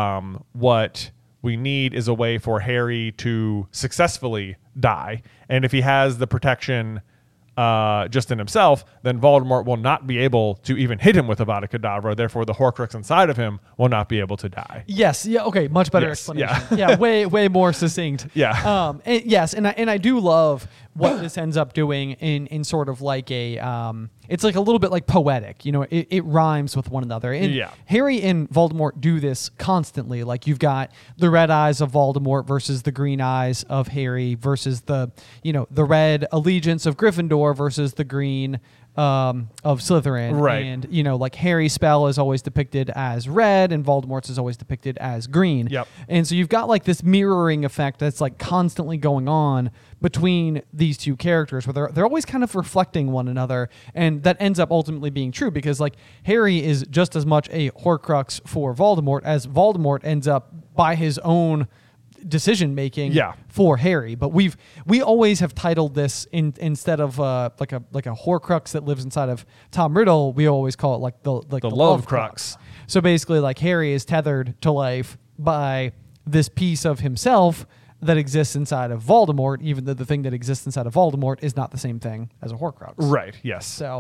what we need is a way for Harry to successfully die. And if he has the protection just in himself, then Voldemort will not be able to even hit him with Avada Kedavra. Therefore, the Horcrux inside of him will not be able to die. Yes. Yeah. Okay. Much better explanation. Yeah. Way more succinct. Yeah. And I do love what this ends up doing in sort of like a it's like a little bit like poetic, you know, it rhymes with one another. And Harry and Voldemort do this constantly. Like you've got the red eyes of Voldemort versus the green eyes of Harry versus the red allegiance of Gryffindor versus the green of Slytherin. Right. And, like Harry's spell is always depicted as red and Voldemort's is always depicted as green. Yep. And so you've got like this mirroring effect that's like constantly going on between these two characters where they're always kind of reflecting one another, and that ends up ultimately being true because like Harry is just as much a Horcrux for Voldemort as Voldemort ends up by his own decision making for Harry. But we always have titled this instead of like a Horcrux that lives inside of Tom Riddle, we always call it like the love crux. So basically like Harry is tethered to life by this piece of himself that exists inside of Voldemort, even though the thing that exists inside of Voldemort is not the same thing as a Horcrux. Right. Yes. So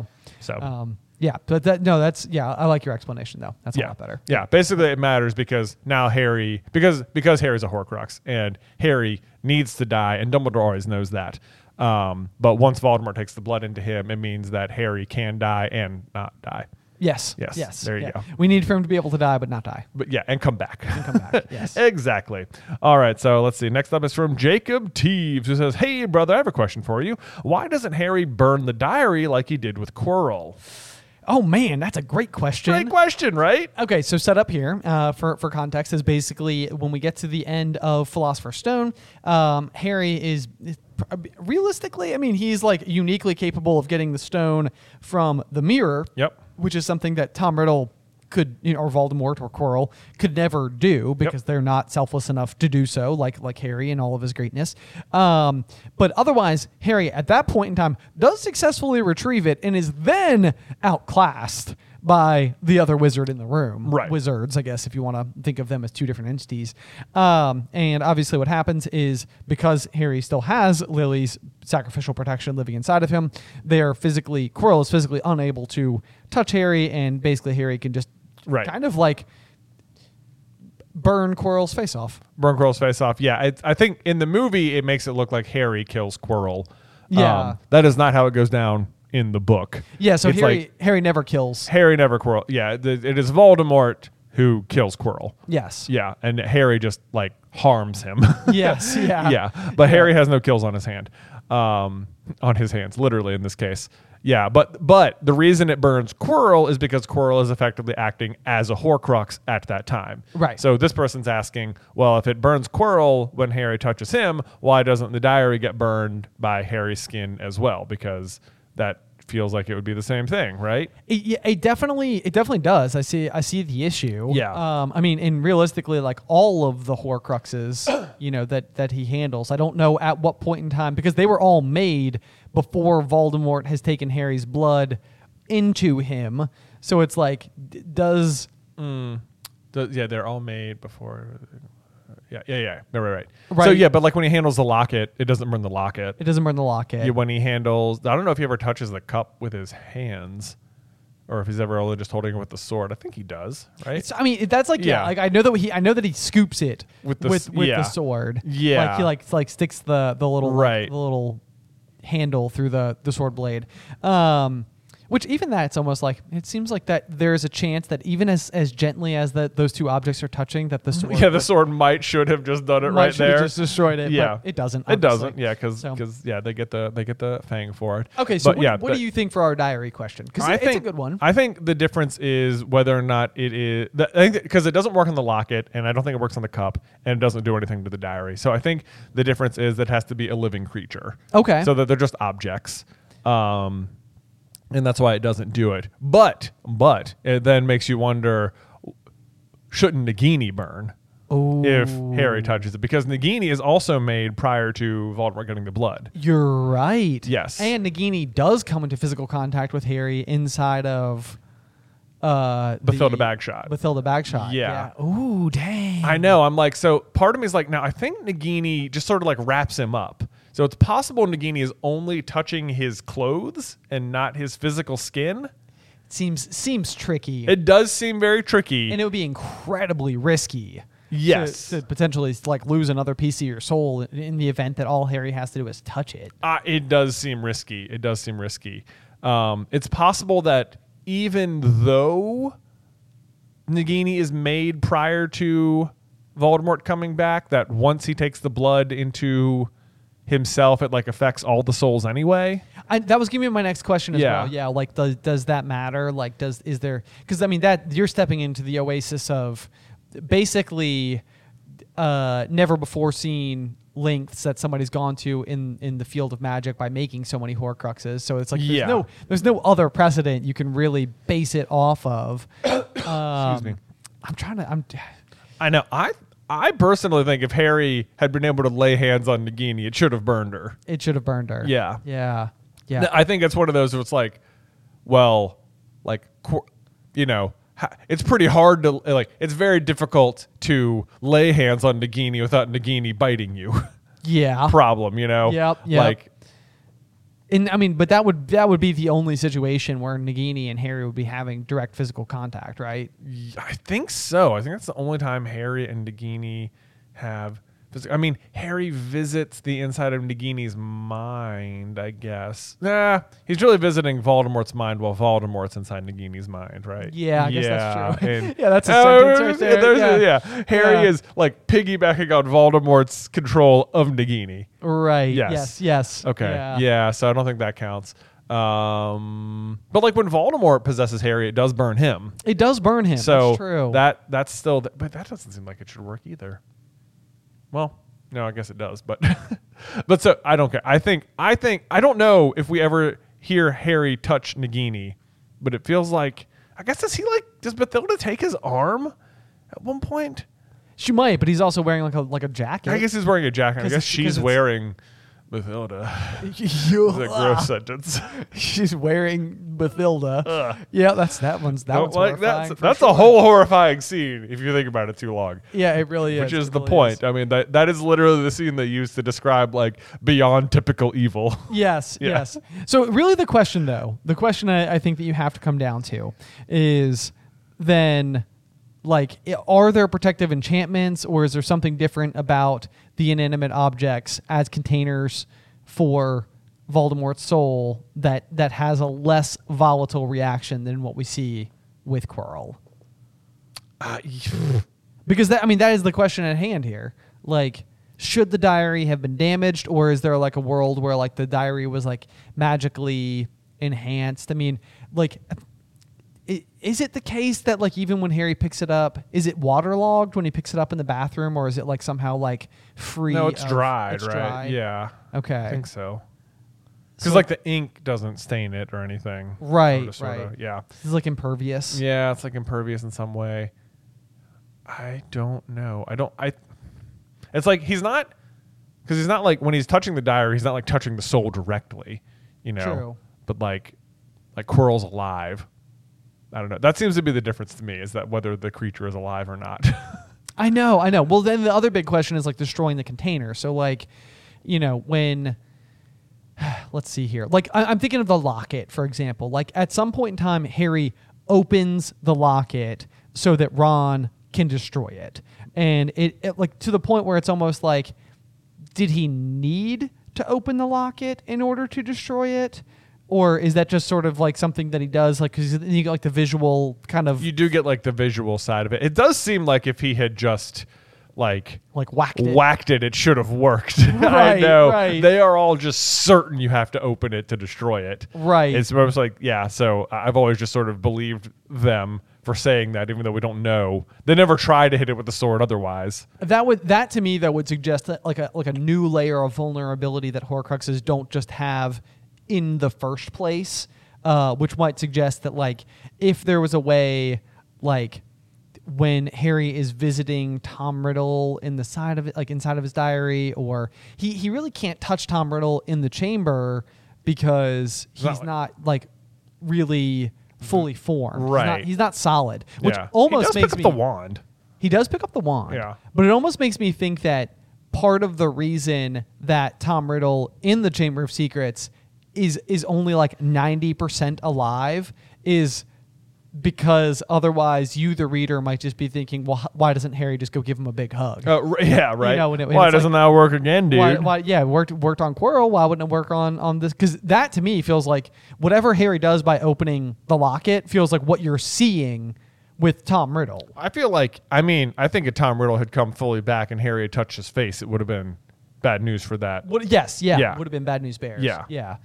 I like your explanation though. That's a lot better. Yeah. Basically it matters because now Harry, because Harry's a Horcrux and Harry needs to die, and Dumbledore always knows that. But once Voldemort takes the blood into him, it means that Harry can die and not die. Yes. There you go. We need for him to be able to die, but not die. But and come back. Yes. Exactly. All right. So let's see. Next up is from Jacob Teeves, who says, "Hey, brother, I have a question for you. Why doesn't Harry burn the diary like he did with Quirrell?" Oh man, that's a great question. Great question, right? Okay, so set up here for context is basically when we get to the end of Philosopher's Stone, Harry is realistically, I mean, he's like uniquely capable of getting the stone from the mirror. Yep. Which is something that Tom Riddle could, or Voldemort or Quirrell could never do because they're not selfless enough to do so, like Harry and all of his greatness. But otherwise, Harry at that point in time does successfully retrieve it and is then outclassed by the other wizard in the room. Right. Wizards, I guess, if you want to think of them as two different entities. And obviously what happens is because Harry still has Lily's sacrificial protection living inside of him, Quirrell is physically unable to touch Harry, and basically Harry can just kind of like burn Quirrell's face off. Yeah, I think in the movie it makes it look like Harry kills Quirrell. Yeah. That is not how it goes down in the book. Yeah, so Harry never kills. Harry never Quirrell. Yeah, it is Voldemort who kills Quirrell. Yes. Yeah, and Harry just like harms him. Yes, yeah. Yeah, but Harry has no kills on his hand. On his hands, literally in this case. Yeah, but the reason it burns Quirrell is because Quirrell is effectively acting as a Horcrux at that time. Right. So this person's asking, well, if it burns Quirrell when Harry touches him, why doesn't the diary get burned by Harry's skin as well? Because that feels like it would be the same thing, right? It definitely does. I see the issue. Yeah. I mean, and realistically, like all of the Horcruxes, that he handles, I don't know at what point in time, because they were all made before Voldemort has taken Harry's blood into him. So it's like, does yeah, they're all made before. Yeah. No, right. So yeah, but like when he handles the locket, it doesn't burn the locket. It doesn't burn the locket. Yeah, when he handles, I don't know if he ever touches the cup with his hands, or if he's ever only just holding it with the sword. I think he does, right? I mean, that's like like I know that he scoops it with the sword. Yeah, like he sticks the little the little handle through the sword blade. Which even that's almost like, it seems like that there's a chance that even as gently as those two objects are touching, that the sword the sword should have just done it right there, just destroyed it. Yeah, but it doesn't. It doesn't. Yeah, because they get the fang for it. Okay, so what do you think for our diary question? Because it's a good one. I think the difference is whether or not it is because it doesn't work on the locket, and I don't think it works on the cup, and it doesn't do anything to the diary. So I think the difference is that it has to be a living creature. Okay, so that they're just objects. And that's why it doesn't do it. But it then makes you wonder, shouldn't Nagini burn if Harry touches it? Because Nagini is also made prior to Voldemort getting the blood. You're right. Yes. And Nagini does come into physical contact with Harry inside of Bathilda Bagshot. Bathilda Bagshot. Yeah. Ooh, dang. I know. I'm like, so part of me is like, now I think Nagini just sort of like wraps him up. So it's possible Nagini is only touching his clothes and not his physical skin. Seems tricky. It does seem very tricky. And it would be incredibly risky. Yes. To potentially like lose another piece of your soul in the event that all Harry has to do is touch it. It does seem risky. It's possible that even though Nagini is made prior to Voldemort coming back, that once he takes the blood into himself, it like affects all the souls anyway. That was giving me my next question as well. Yeah, like does that matter? Like is there, because I mean that you're stepping into the oasis of basically never before seen lengths that somebody's gone to in the field of magic by making so many Horcruxes. So it's like there's no other precedent you can really base it off of. Excuse me. I know. I personally think if Harry had been able to lay hands on Nagini, it should have burned her. Yeah. I think it's one of those where it's like, well, like, it's pretty hard to, like, it's very difficult to lay hands on Nagini without Nagini biting you. Yeah. Problem, Yep. Like, and I mean, but that would be the only situation where Nagini and Harry would be having direct physical contact, right? I think so. I think that's the only time Harry and Nagini have. I mean, Harry visits the inside of Nagini's mind, I guess. He's really visiting Voldemort's mind while Voldemort's inside Nagini's mind, right? Yeah, I guess that's true. And that's a sentence right there. Harry is like piggybacking on Voldemort's control of Nagini. Right. Yes. Okay. Yeah, so I don't think that counts. But like when Voldemort possesses Harry, it does burn him. It does burn him. So that's true. That's still, but that doesn't seem like it should work either. Well, no, I guess it does, but but so I don't care. I think I don't know if we ever hear Harry touch Nagini, but it feels like, I guess does Bathilda take his arm at one point? She might, but he's also wearing like a jacket. I guess he's wearing a jacket. I guess she's wearing Bathilda. It's a gross sentence. She's wearing Bathilda. Yeah, that one's like horrifying. That's a whole horrifying scene if you think about it too long. Yeah, it really is. Which is the point. I mean, that is literally the scene they used to describe like beyond typical evil. Yes. So really the question I think that you have to come down to is then, like, are there protective enchantments, or is there something different about the inanimate objects as containers for Voldemort's soul that has a less volatile reaction than what we see with Quirrell? Because that is the question at hand here. Like, should the diary have been damaged, or is there like a world where like the diary was like magically enhanced? I mean, like, is it the case that like even when Harry picks it up, is it waterlogged when he picks it up in the bathroom, or is it like somehow like free? No, it's dried, right? Yeah. Okay. I think so. Because like the ink doesn't stain it or anything. Right. Yeah. It's like impervious. Yeah, it's like impervious in some way. I don't know. It's like he's not like when he's touching the diary, he's not like touching the soul directly, True. But like Quirrell's alive. I don't know. That seems to be the difference to me, is that whether the creature is alive or not. I know. Well, then the other big question is like destroying the container. So like, when, let's see here. Like I'm thinking of the locket, for example. Like at some point in time, Harry opens the locket so that Ron can destroy it. And it like to the point where it's almost like, did he need to open the locket in order to destroy it? Or is that just sort of like something that he does, like, because you get like the visual kind of... You do get like the visual side of it. It does seem like if he had just like whacked it, it should have worked. Right, I know. right. They are all just certain you have to open it to destroy it. Right. It's almost like, yeah, so I've always just sort of believed them for saying that, even though we don't know. They never try to hit it with the sword otherwise. That to me, that would suggest that like a new layer of vulnerability that Horcruxes don't just have in the first place, which might suggest that like if there was a way, like when Harry is visiting Tom Riddle in the side of it, like inside of his diary, or he really can't touch Tom Riddle in the chamber because he's not like really fully formed. Right. He's not solid, which almost makes me... He does pick up the wand. He does pick up the wand. Yeah. But it almost makes me think that part of the reason that Tom Riddle in the Chamber of Secrets is only like 90% alive is because otherwise you, the reader, might just be thinking, well, why doesn't Harry just go give him a big hug? Yeah, right. When why doesn't that work again, dude? Why, worked on Quirrell. Why wouldn't it work on this? Because that to me feels like whatever Harry does by opening the locket feels like what you're seeing with Tom Riddle. I feel like, I think if Tom Riddle had come fully back and Harry had touched his face, it would have been bad news for that. Yes, yeah. Would have been bad news bears. Yeah.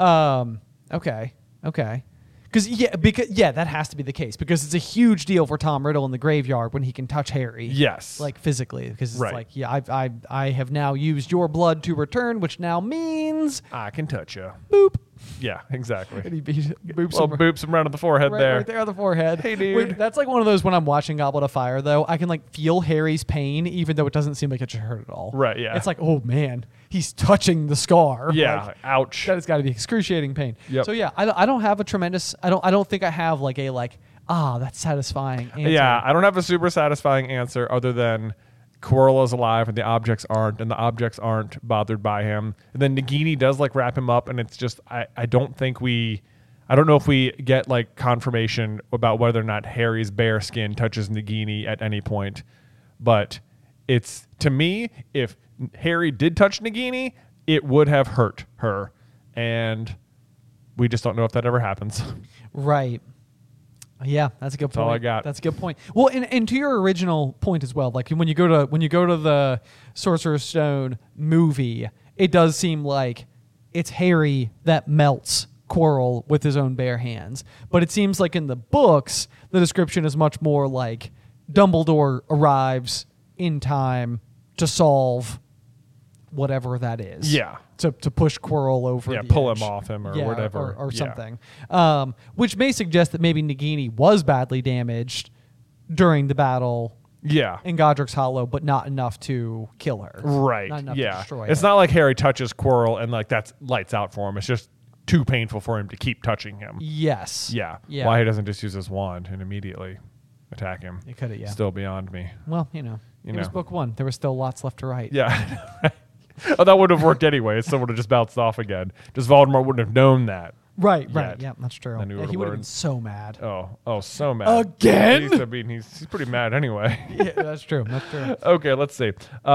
Okay. Because that has to be the case, because it's a huge deal for Tom Riddle in the graveyard when he can touch Harry. Yes. Like physically, because it's right. like, I have now used your blood to return, which now means I can touch you. Boop. Yeah, exactly. And he boops him right on the forehead there. Right there on the forehead. Hey, dude. Wait, that's like one of those when I'm watching Goblet of Fire, though. I can like feel Harry's pain, even though it doesn't seem like it should hurt at all. Right, yeah. It's like, oh, man, he's touching the scar. Yeah, like, ouch. That has got to be excruciating pain. Yep. So, yeah, I don't have a tremendous... I don't think I have like a that's satisfying answer. Yeah, I don't have a super satisfying answer other than Quirrell is alive and the objects aren't bothered by him. And then Nagini does like wrap him up, and it's just I don't know if we get like confirmation about whether or not Harry's bear skin touches Nagini at any point. But it's, to me, if Harry did touch Nagini, it would have hurt her. And we just don't know if that ever happens. Right. Yeah, that's a good point. That's all I got. That's a good point. Well, and to your original point as well, like when you go to the Sorcerer's Stone movie, it does seem like it's Harry that melts Quirrell with his own bare hands. But it seems like in the books, the description is much more like Dumbledore arrives in time to solve whatever that is. Yeah. To push Quirrell over the pull edge. him off him or whatever. Or something. Which may suggest that maybe Nagini was badly damaged during the battle in Godric's Hollow, but not enough to kill her. Right. Not enough to destroy her. It's not like Harry touches Quirrell and like that's lights out for him. It's just too painful for him to keep touching him. Yes. Yeah. Yeah. Why he doesn't just use his wand and immediately attack him. He could have, yeah. Still beyond me. Well, it was book one. There was still lots left to write. Yeah. Oh, that would have worked anyway. It still would have just bounced off again. Just Voldemort wouldn't have known that. Right. Yet. Yeah, that's true. Then He would have been so mad. Oh, so mad. Again? He's pretty mad anyway. Yeah, that's true. Okay, let's see.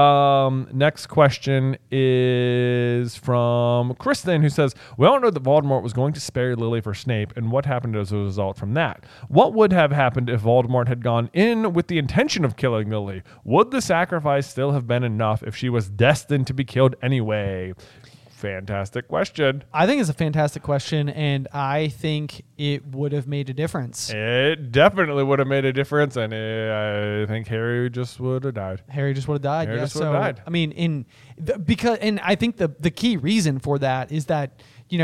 Next question is from Kristen, who says, we all know that Voldemort was going to spare Lily for Snape, and what happened as a result from that? What would have happened if Voldemort had gone in with the intention of killing Lily? Would the sacrifice still have been enough if she was destined to be killed anyway? Fantastic question. I think it's a fantastic question, and I think it would have made a difference. It definitely would have made a difference, and I think Harry just would have died. Harry just would have died. Harry just would have died. I mean, and I think the key reason for that is that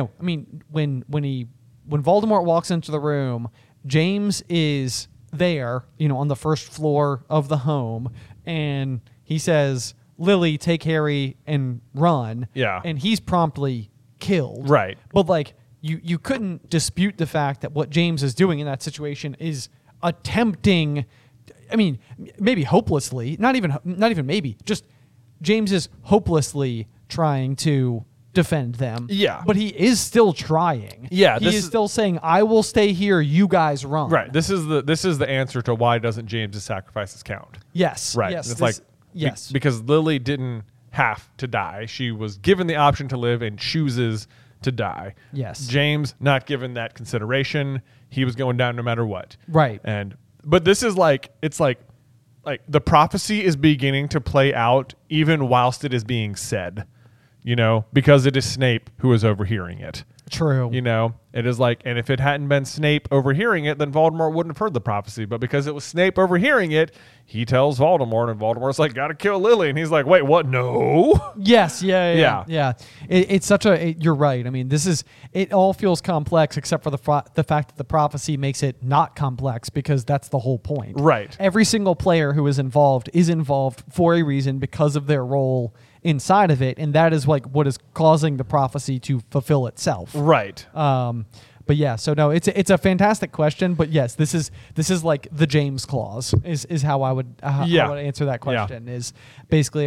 when Voldemort walks into the room, James is there, on the first floor of the home, and he says, Lily, take Harry and run. Yeah. And he's promptly killed. Right. But you couldn't dispute the fact that what James is doing in that situation is attempting, I mean, maybe hopelessly, not even maybe, just James is hopelessly trying to defend them. Yeah. But he is still trying. Yeah. He is still saying, I will stay here, you guys run. Right. This is the answer to why doesn't James's sacrifices count. Yes. Right. Yes. It's yes. Because Lily didn't have to die. She was given the option to live and chooses to die. Yes. James not given that consideration. He was going down no matter what. Right. But this is it's like the prophecy is beginning to play out even whilst it is being said, because it is Snape who is overhearing it. True. It is and if it hadn't been Snape overhearing it, then Voldemort wouldn't have heard the prophecy. But because it was Snape overhearing it, he tells Voldemort, and Voldemort's like, gotta kill Lily. And he's like, wait, what? No. Yes. Yeah. It's such you're right. I mean, it all feels complex except for the fact that the prophecy makes it not complex, because that's the whole point. Right. Every single player who is involved for a reason because of their role inside of it, and that is what is causing the prophecy to fulfill itself. Right. But yeah, so no, it's a fantastic question. But yes, this is like the James clause is how I would answer that question. Yeah. Is basically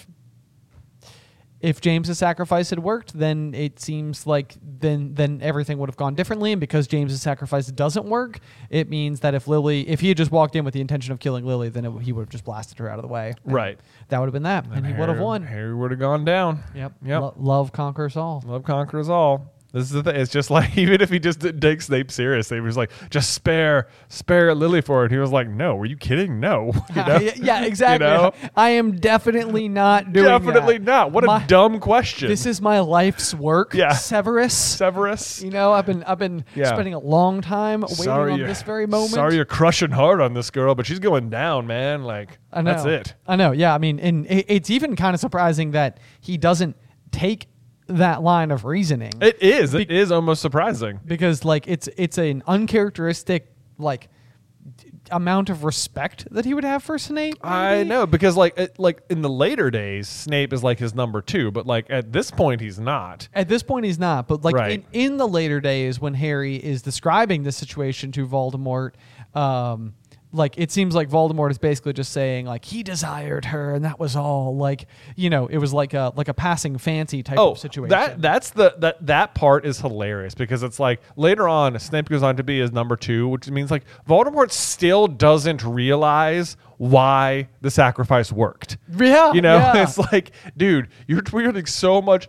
if James's sacrifice had worked, then it seems like then everything would have gone differently. And because James's sacrifice doesn't work, it means that if he had just walked in with the intention of killing Lily, then he would have just blasted her out of the way. Right. That would have been that, and he would have won. Harry would have gone down. Yep. Love conquers all. Love conquers all. This is the thing. It's just even if he just didn't take Snape seriously, he was like, just spare Lily for it. He was like, no, were you kidding? No. Yeah, exactly. I am definitely not doing Definitely that. not. What a dumb question. This is my life's work. Yeah. Severus. I've been spending a long time waiting on this very moment. Sorry you're crushing hard on this girl, but she's going down, man. I know. That's it. I know. Yeah. I mean, and it's even kind of surprising that he doesn't take that line of reasoning. It is almost surprising, because it's an uncharacteristic amount of respect that he would have for Snape. Maybe? I know, because in the later days, Snape is his number 2, but at this point he's not. At this point he's not, but right. in the later days when Harry is describing the situation to Voldemort, it seems like Voldemort is basically just saying he desired her and that was all. It was like a passing fancy type of situation. That part is hilarious, because it's later on Snape goes on to be his number 2, which means Voldemort still doesn't realize why the sacrifice worked. Yeah. It's dude, you're putting so much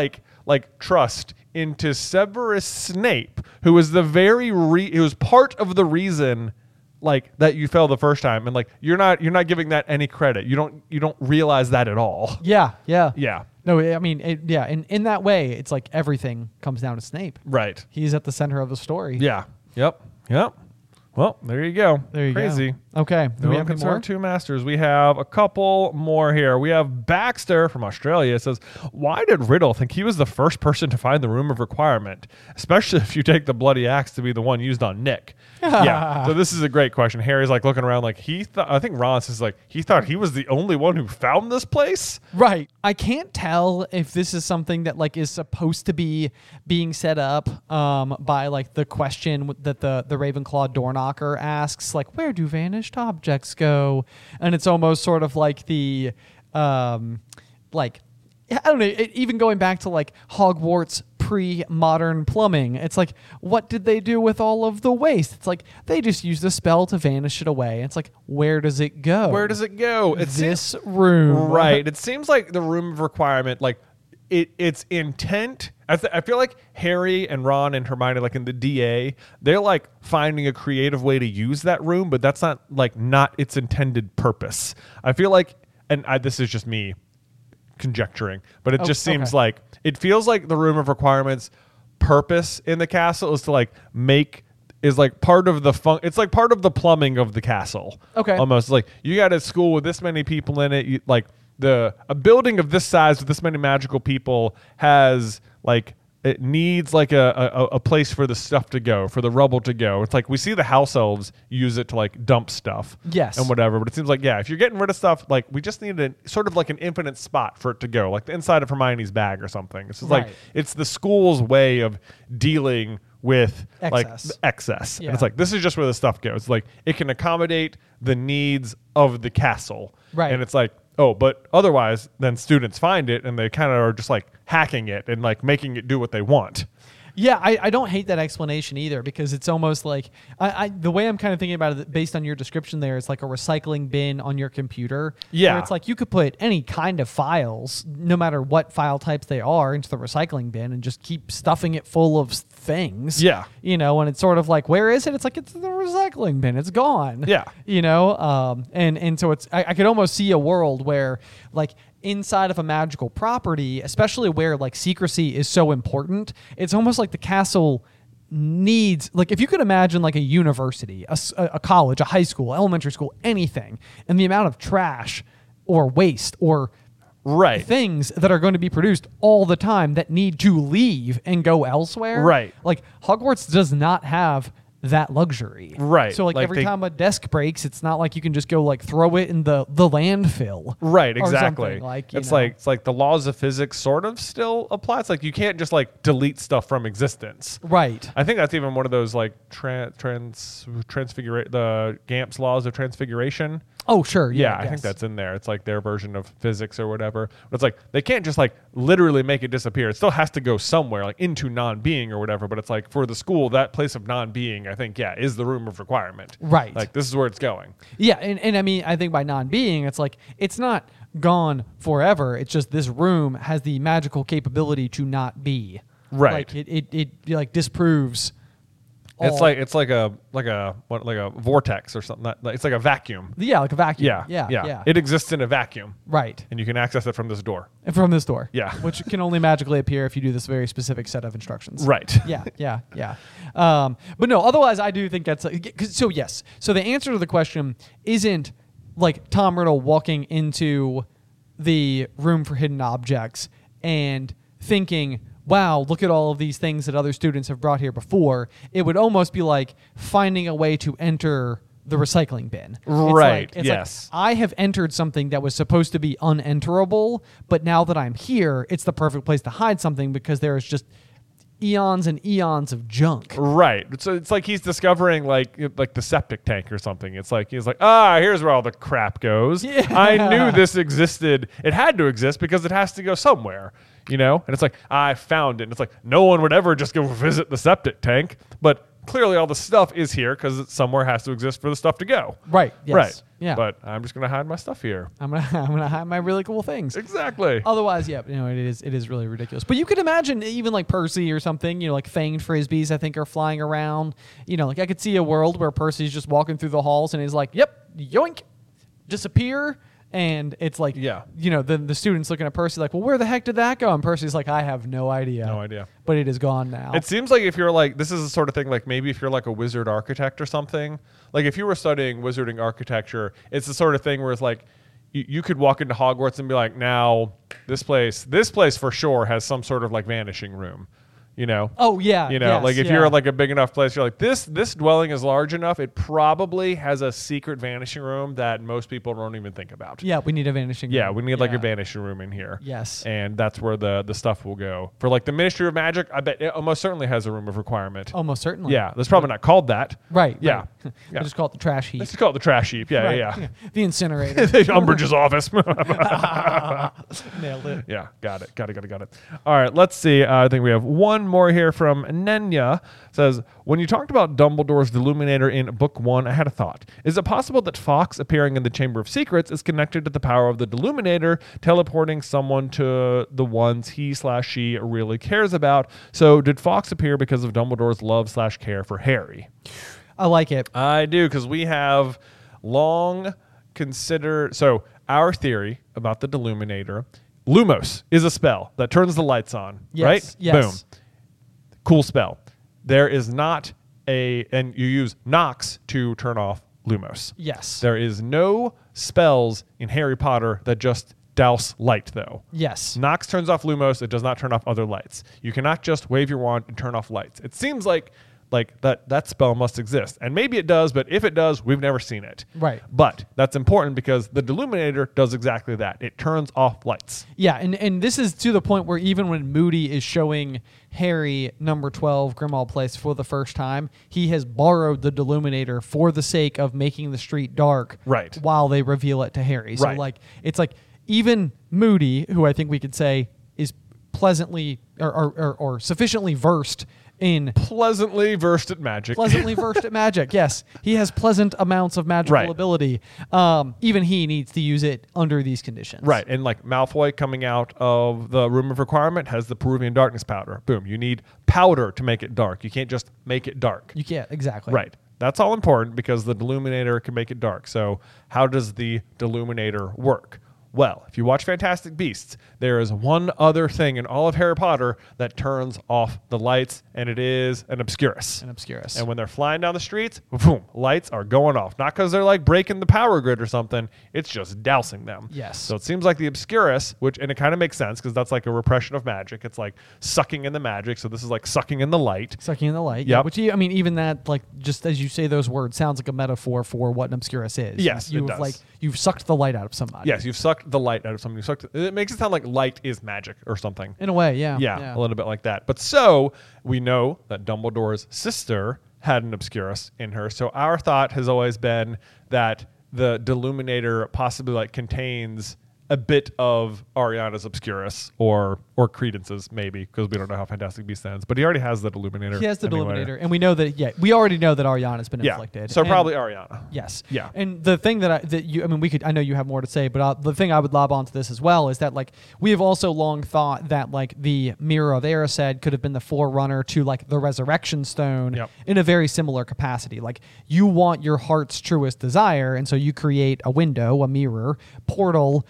trust into Severus Snape, who was the it was part of the reason that you fell the first time, and you're not giving that any credit. You don't realize that at all. Yeah. No, I mean, in that way, it's everything comes down to Snape. Right. He's at the center of the story. Yeah. Yep. Well, there you go. Crazy. Go. Okay. Do we have more? 2 masters. We have a couple more here. We have Baxter from Australia. It says, why did Riddle think he was the first person to find the Room of Requirement, especially if you take the bloody axe to be the one used on Nick? Yeah. So this is a great question. Harry's looking around he thought, I think Ron says he thought he was the only one who found this place. Right. I can't tell if this is something that is supposed to be being set up by the question that the Ravenclaw doorknocker asks, where do vanished objects go? And it's almost sort of the I don't know, even going back to Hogwarts pre-modern plumbing. It's what did they do with all of the waste? It's they just used a spell to vanish it away. It's where does it go? Where does it go? It's this room. Right. It seems the Room of Requirement, its intent. I feel Harry and Ron and Hermione, in the DA, they're finding a creative way to use that room, but that's not not its intended purpose. I feel and this is just me conjecturing, but it just seems it feels the Room of Requirement's purpose in the castle is to part of the it's part of the plumbing of the castle. Okay. Almost you got a school with this many people in it. A building of this size with this many magical people has it needs like a place for the stuff to go, for the rubble to go. It's like we see the house elves use it to like dump stuff, yes, and whatever. But it seems like if you're getting rid of stuff, like we just need a sort of like an infinite spot for it to go, like the inside of Hermione's bag or something. It's just like it's the school's way of dealing with like excess. Yeah. And it's like this is just where the stuff goes. Like it can accommodate the needs of the castle, right? And it's like, oh, but otherwise, then students find it and they kind of are just like hacking it and like making it do what they want. Yeah, I don't hate that explanation either, because it's almost like the way I'm kind of thinking about it based on your description there, it's like a recycling bin on your computer. Yeah. Where it's like you could put any kind of files, no matter what file types they are, into the recycling bin and just keep stuffing it full of things. Yeah. You know, and it's sort of like, where is it? It's like, it's in the recycling bin. It's gone. Yeah. You know, and so it's, I could almost see a world where like, inside of a magical property, especially where like secrecy is so important, it's almost like the castle needs, like if you could imagine like a university, a college, a high school, elementary school, anything, and the amount of trash or waste or things that are going to be produced all the time that need to leave and go elsewhere. Right. Like Hogwarts does not have that luxury. Right. So like every time a desk breaks, it's not like you can just go like throw it in the landfill. Right, exactly. Like, it's like the laws of physics sort of still apply. It's like you can't just like delete stuff from existence. Right. I think that's even one of those like the Gamp's laws of transfiguration. Oh, sure. Yeah, I think that's in there. It's like their version of physics or whatever. But it's like they can't just like literally make it disappear. It still has to go somewhere, like into non-being or whatever. But it's like for the school, that place of non-being, I think, is the room of requirement. Right. Like this is where it's going. Yeah, and I mean, I think by non-being, it's like it's not gone forever. It's just this room has the magical capability to not be. Right. Like it like disproves. It's like a vortex or something. It's like a vacuum. Yeah, like a vacuum. Yeah. It exists in a vacuum. Right. And you can access it from this door. And from this door. Yeah. Which can only magically appear if you do this very specific set of instructions. Right. Yeah. But no, otherwise I do think that's so yes. So the answer to the question isn't like Tom Riddle walking into the room for hidden objects and thinking, wow, look at all of these things that other students have brought here before. It would almost be like finding a way to enter the recycling bin. Right, It's yes. like, I have entered something that was supposed to be unenterable, but now that I'm here, it's the perfect place to hide something because there is just eons and eons of junk. Right. So it's like he's discovering like the septic tank or something. It's like he's like, here's where all the crap goes. Yeah. I knew this existed. It had to exist because it has to go somewhere. You know? And it's like, I found it. And it's like, no one would ever just go visit the septic tank. But clearly all the stuff is here because it somewhere has to exist for the stuff to go. Right. Yes. Right. Yeah. But I'm just going to hide my stuff here. I'm gonna hide my really cool things. Exactly. Otherwise, it is really ridiculous. But you could imagine even like Percy or something, like fanged frisbees, I think, are flying around. Like I could see a world where Percy's just walking through the halls and he's like, yep, yoink, disappear. And it's like, the students looking at Percy like, well, where the heck did that go? And Percy's like, I have no idea. No idea. But it is gone now. It seems like if you're like, this is the sort of thing, like maybe if you're like a wizard architect or something, like if you were studying wizarding architecture, it's the sort of thing where it's like, you could walk into Hogwarts and be like, now this place for sure has some sort of like vanishing room. Oh yeah. Like if you're like a big enough place, you're like this dwelling is large enough. It probably has a secret vanishing room that most people don't even think about. Yeah, we need a vanishing room. Yeah, we need like a vanishing room in here. Yes. And that's where the stuff will go. For like the Ministry of Magic, I bet it almost certainly has a room of requirement. Almost certainly. Yeah, that's probably not called that. Right. Yeah. Right. They just call it the trash heap. Let's just call it the trash heap. Yeah, right. yeah. The incinerator. Umbridge's office. Nailed it. Yeah, got it. All right, let's see. I think we have one more here from Nenya. Says, when you talked about Dumbledore's Deluminator in Book 1, I had a thought. Is it possible that Fawkes appearing in the Chamber of Secrets is connected to the power of the Deluminator, teleporting someone to the ones he/she really cares about? So did Fawkes appear because of Dumbledore's love/care for Harry? I like it. I do, because we have long considered... So our theory about the Deluminator, Lumos is a spell that turns the lights on, right? Yes. Boom. Cool spell. There is not and you use Nox to turn off Lumos. Yes. There is no spells in Harry Potter that just douse light, though. Yes. Nox turns off Lumos. It does not turn off other lights. You cannot just wave your wand and turn off lights. It seems like that spell must exist. And maybe it does, but if it does, we've never seen it. Right. But that's important because the Deluminator does exactly that. It turns off lights. Yeah, and this is to the point where even when Moody is showing Harry number 12 Grimmauld Place for the first time, he has borrowed the Deluminator for the sake of making the street dark, right, while they reveal it to Harry. So right. It's like even Moody, who I think we could say is pleasantly or sufficiently versed in... Pleasantly versed at magic. Pleasantly versed at magic, yes. He has pleasant amounts of magical ability. Even he needs to use it under these conditions. Right, and like Malfoy coming out of the Room of Requirement has the Peruvian Darkness powder. Boom, you need powder to make it dark. You can't just make it dark. You can't, exactly. Right. That's all important because the Deluminator can make it dark. So how does the Deluminator work? Well, if you watch Fantastic Beasts, there is one other thing in all of Harry Potter that turns off the lights, and it is an Obscurus. An Obscurus. And when they're flying down the streets, boom, lights are going off. Not because they're like breaking the power grid or something. It's just dousing them. Yes. So it seems like the Obscurus, and it kind of makes sense because that's like a repression of magic. It's like sucking in the magic. So this is like sucking in the light. Sucking in the light. Yep. Yeah. Which, I mean, even that, like, just as you say those words, sounds like a metaphor for what an Obscurus is. Yes, it does. Like, you've sucked the light out of somebody. Yes, you've sucked the light out of something. It makes it sound like light is magic or something. In a way, yeah. Yeah, a little bit like that. But so we know that Dumbledore's sister had an Obscurus in her. So our thought has always been that the Deluminator possibly like contains a bit of Ariana's Obscurus or Credence's maybe, because we don't know how Fantastic Beasts ends. But he already has the Deluminator. He has the Deluminator, and we know that. We already know that Ariana's been yeah. inflicted. So probably Ariana. Yes. Yeah. And the thing I know you have more to say, but the thing I would lob onto this as well is that like we have also long thought that like the Mirror of Erised could have been the forerunner to like the Resurrection Stone in a very similar capacity. Like you want your heart's truest desire, and so you create a window, a mirror, portal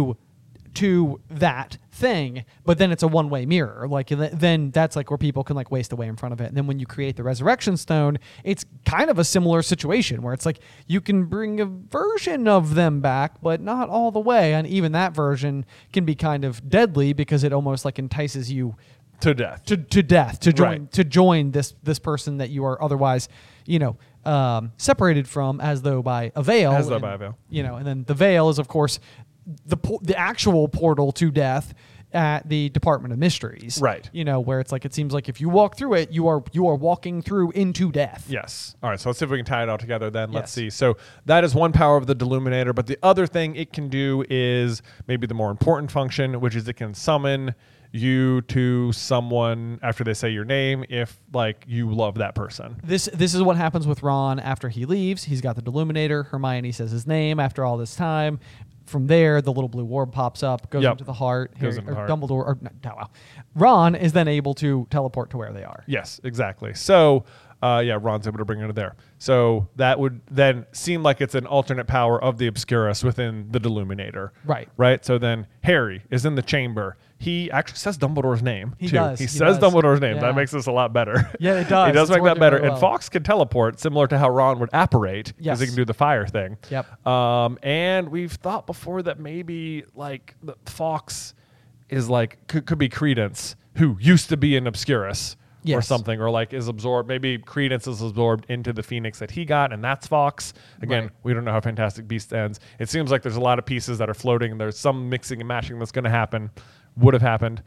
to that thing, but then it's a one-way mirror. Like then that's like where people can like waste away in front of it. And then when you create the Resurrection Stone, it's kind of a similar situation where it's like you can bring a version of them back, but not all the way. And even that version can be kind of deadly because it almost like entices you to death. To death. To join this person that you are otherwise, separated from as though by a veil. As though by a veil. And then the veil is of course the actual portal to death at the Department of Mysteries. Right. Where it's like it seems like if you walk through it, you are walking through into death. Yes. All right, so let's see if we can tie it all together then. Let's see. So that is one power of the Deluminator, but the other thing it can do is maybe the more important function, which is it can summon you to someone after they say your name if like you love that person. This is what happens with Ron after he leaves. He's got the Deluminator. Hermione says his name after all this time. From there, the little blue orb pops up, goes into the heart. Dumbledore, Ron is then able to teleport to where they are. Yes, exactly. So, Ron's able to bring it there. So that would then seem like it's an alternate power of the Obscurus within the Deluminator. Right. Right? So then Harry is in the chamber. He actually says Dumbledore's name, too. He says Dumbledore's name. Yeah. That makes this a lot better. Yeah, it does. He does It's make that better. well. And Fawkes can teleport, similar to how Ron would apparate, because Yes. he can do the fire thing. Yep. And we've thought before that maybe like the Fawkes is like could be Credence, who used to be an Obscurus. Or Yes. something, or like is absorbed. Maybe Credence is absorbed into the Phoenix that he got, and that's Fawkes. Again, Right. we don't know how Fantastic Beasts ends. It seems like there's a lot of pieces that are floating, and there's some mixing and matching that's going to happen, would have happened.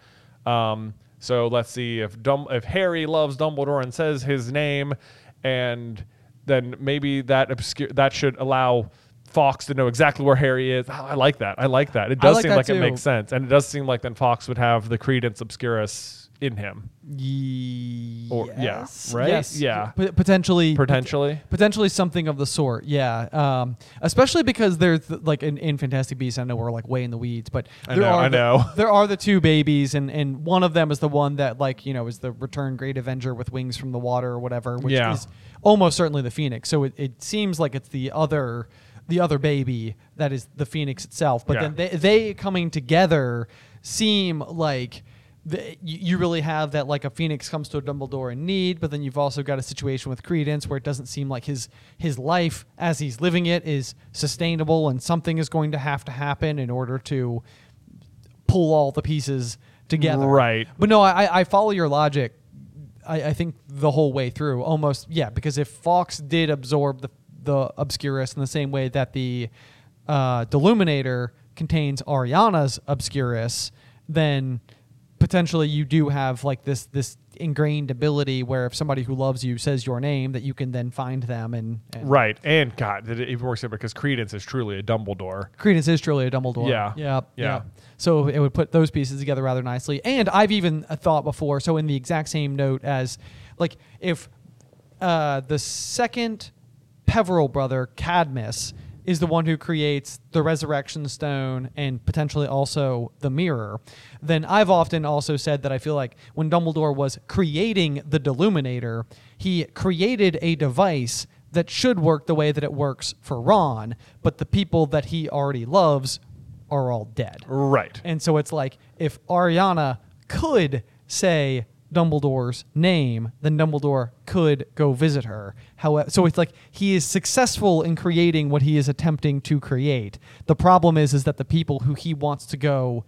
So let's see if Harry loves Dumbledore and says his name, and then maybe that should allow Fawkes to know exactly where Harry is. Oh, I like that. It does seem like it makes sense, and it does seem like then Fawkes would have the Credence Obscurus in him. Yes. Right? Yes. Yeah. Potentially something of the sort. Yeah. Especially because there's like in Fantastic Beasts, I know we're like way in the weeds, but there are the two babies, and one of them is the one that like is the Return Great Avenger with wings from the water or whatever, which is almost certainly the Phoenix. So it seems like it's the other baby that is the Phoenix itself. But then they coming together seem like you really have that, like, a Phoenix comes to a Dumbledore in need, but then you've also got a situation with Credence where it doesn't seem like his life as he's living it is sustainable, and something is going to happen in order to pull all the pieces together. Right. But no, I follow your logic. I think the whole way through, almost, yeah, because if Fawkes did absorb the Obscurus in the same way that the Deluminator contains Ariana's Obscurus, then potentially you do have, like, this ingrained ability where if somebody who loves you says your name, that you can then find them and right. And God, it even works out because Credence is truly a Dumbledore. Credence is truly a Dumbledore. Yeah. So it would put those pieces together rather nicely. And I've even thought before, so in the exact same note as, like, if the second Peveril brother, Cadmus, is the one who creates the Resurrection Stone and potentially also the Mirror, then I've often also said that I feel like when Dumbledore was creating the Deluminator, he created a device that should work the way that it works for Ron, but the people that he already loves are all dead. Right. And so it's like, if Ariana could say Dumbledore's name, then Dumbledore could go visit her. However, so it's like he is successful in creating what he is attempting to create. The problem is that the people who he wants to go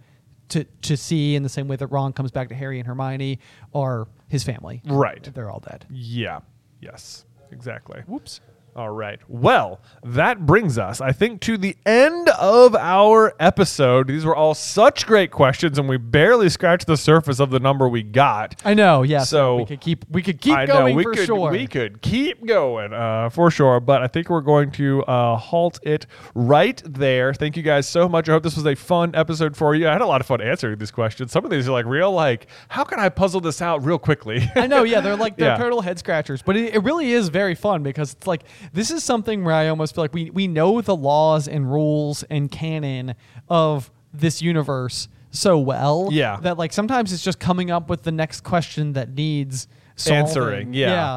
to see, in the same way that Ron comes back to Harry and Hermione, are his family. Right. They're all dead. Yeah. Yes. Exactly. Whoops. All right. Well, that brings us, I think, to the end of our episode. These were all such great questions, and we barely scratched the surface of the number we got. I know. Yeah. So we could keep going for sure. We could keep going for sure, but I think we're going to halt it right there. Thank you guys so much. I hope this was a fun episode for you. I had a lot of fun answering these questions. Some of these are like real, like, how can I puzzle this out real quickly? I know. Yeah. They're total head scratchers, but it really is very fun because it's like, this is something where I almost feel like we know the laws and rules and canon of this universe so well that, like, sometimes it's just coming up with the next question that needs answering.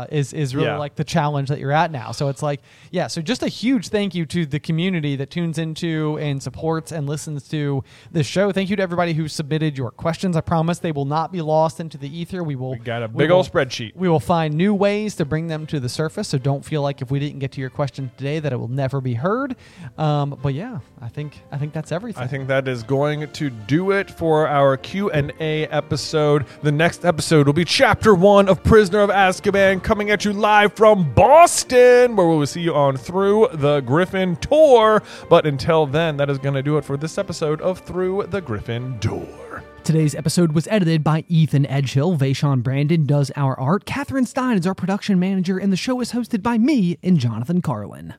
Is really like the challenge that you're at now. So it's like, so just a huge thank you to the community that tunes into and supports and listens to this show. Thank you to everybody who submitted your questions. I promise they will not be lost into the ether. We got a big old spreadsheet. We will find new ways to bring them to the surface. So don't feel like if we didn't get to your question today that it will never be heard. But yeah, I think that's everything. I think that is going to do it for our Q&A episode. The next episode will be Chapter 1 of Prisoner of Azkaban, coming at you live from Boston, where we will see you on Through the Griffin Tour. But until then, that is going to do it for this episode of Through the Griffin Door. Today's episode was edited by Ethan Edgehill. Vaishon Brandon does our art. Catherine Stein is our production manager, and the show is hosted by me and Jonathan Carlin.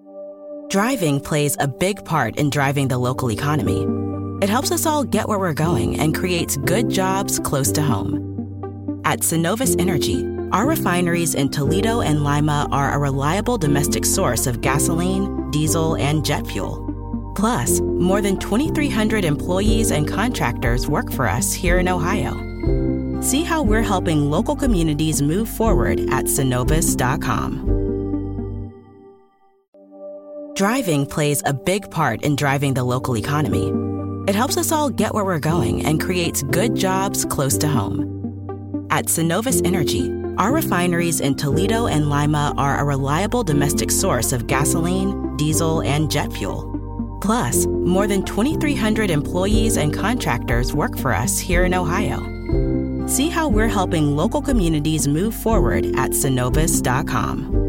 Driving plays a big part in driving the local economy. It helps us all get where we're going and creates good jobs close to home. At Synovus Energy, our refineries in Toledo and Lima are a reliable domestic source of gasoline, diesel, and jet fuel. Plus, more than 2,300 employees and contractors work for us here in Ohio. See how we're helping local communities move forward at Synovus.com. Driving plays a big part in driving the local economy. It helps us all get where we're going and creates good jobs close to home. At Synovus Energy, our refineries in Toledo and Lima are a reliable domestic source of gasoline, diesel, and jet fuel. Plus, more than 2,300 employees and contractors work for us here in Ohio. See how we're helping local communities move forward at Synovus.com.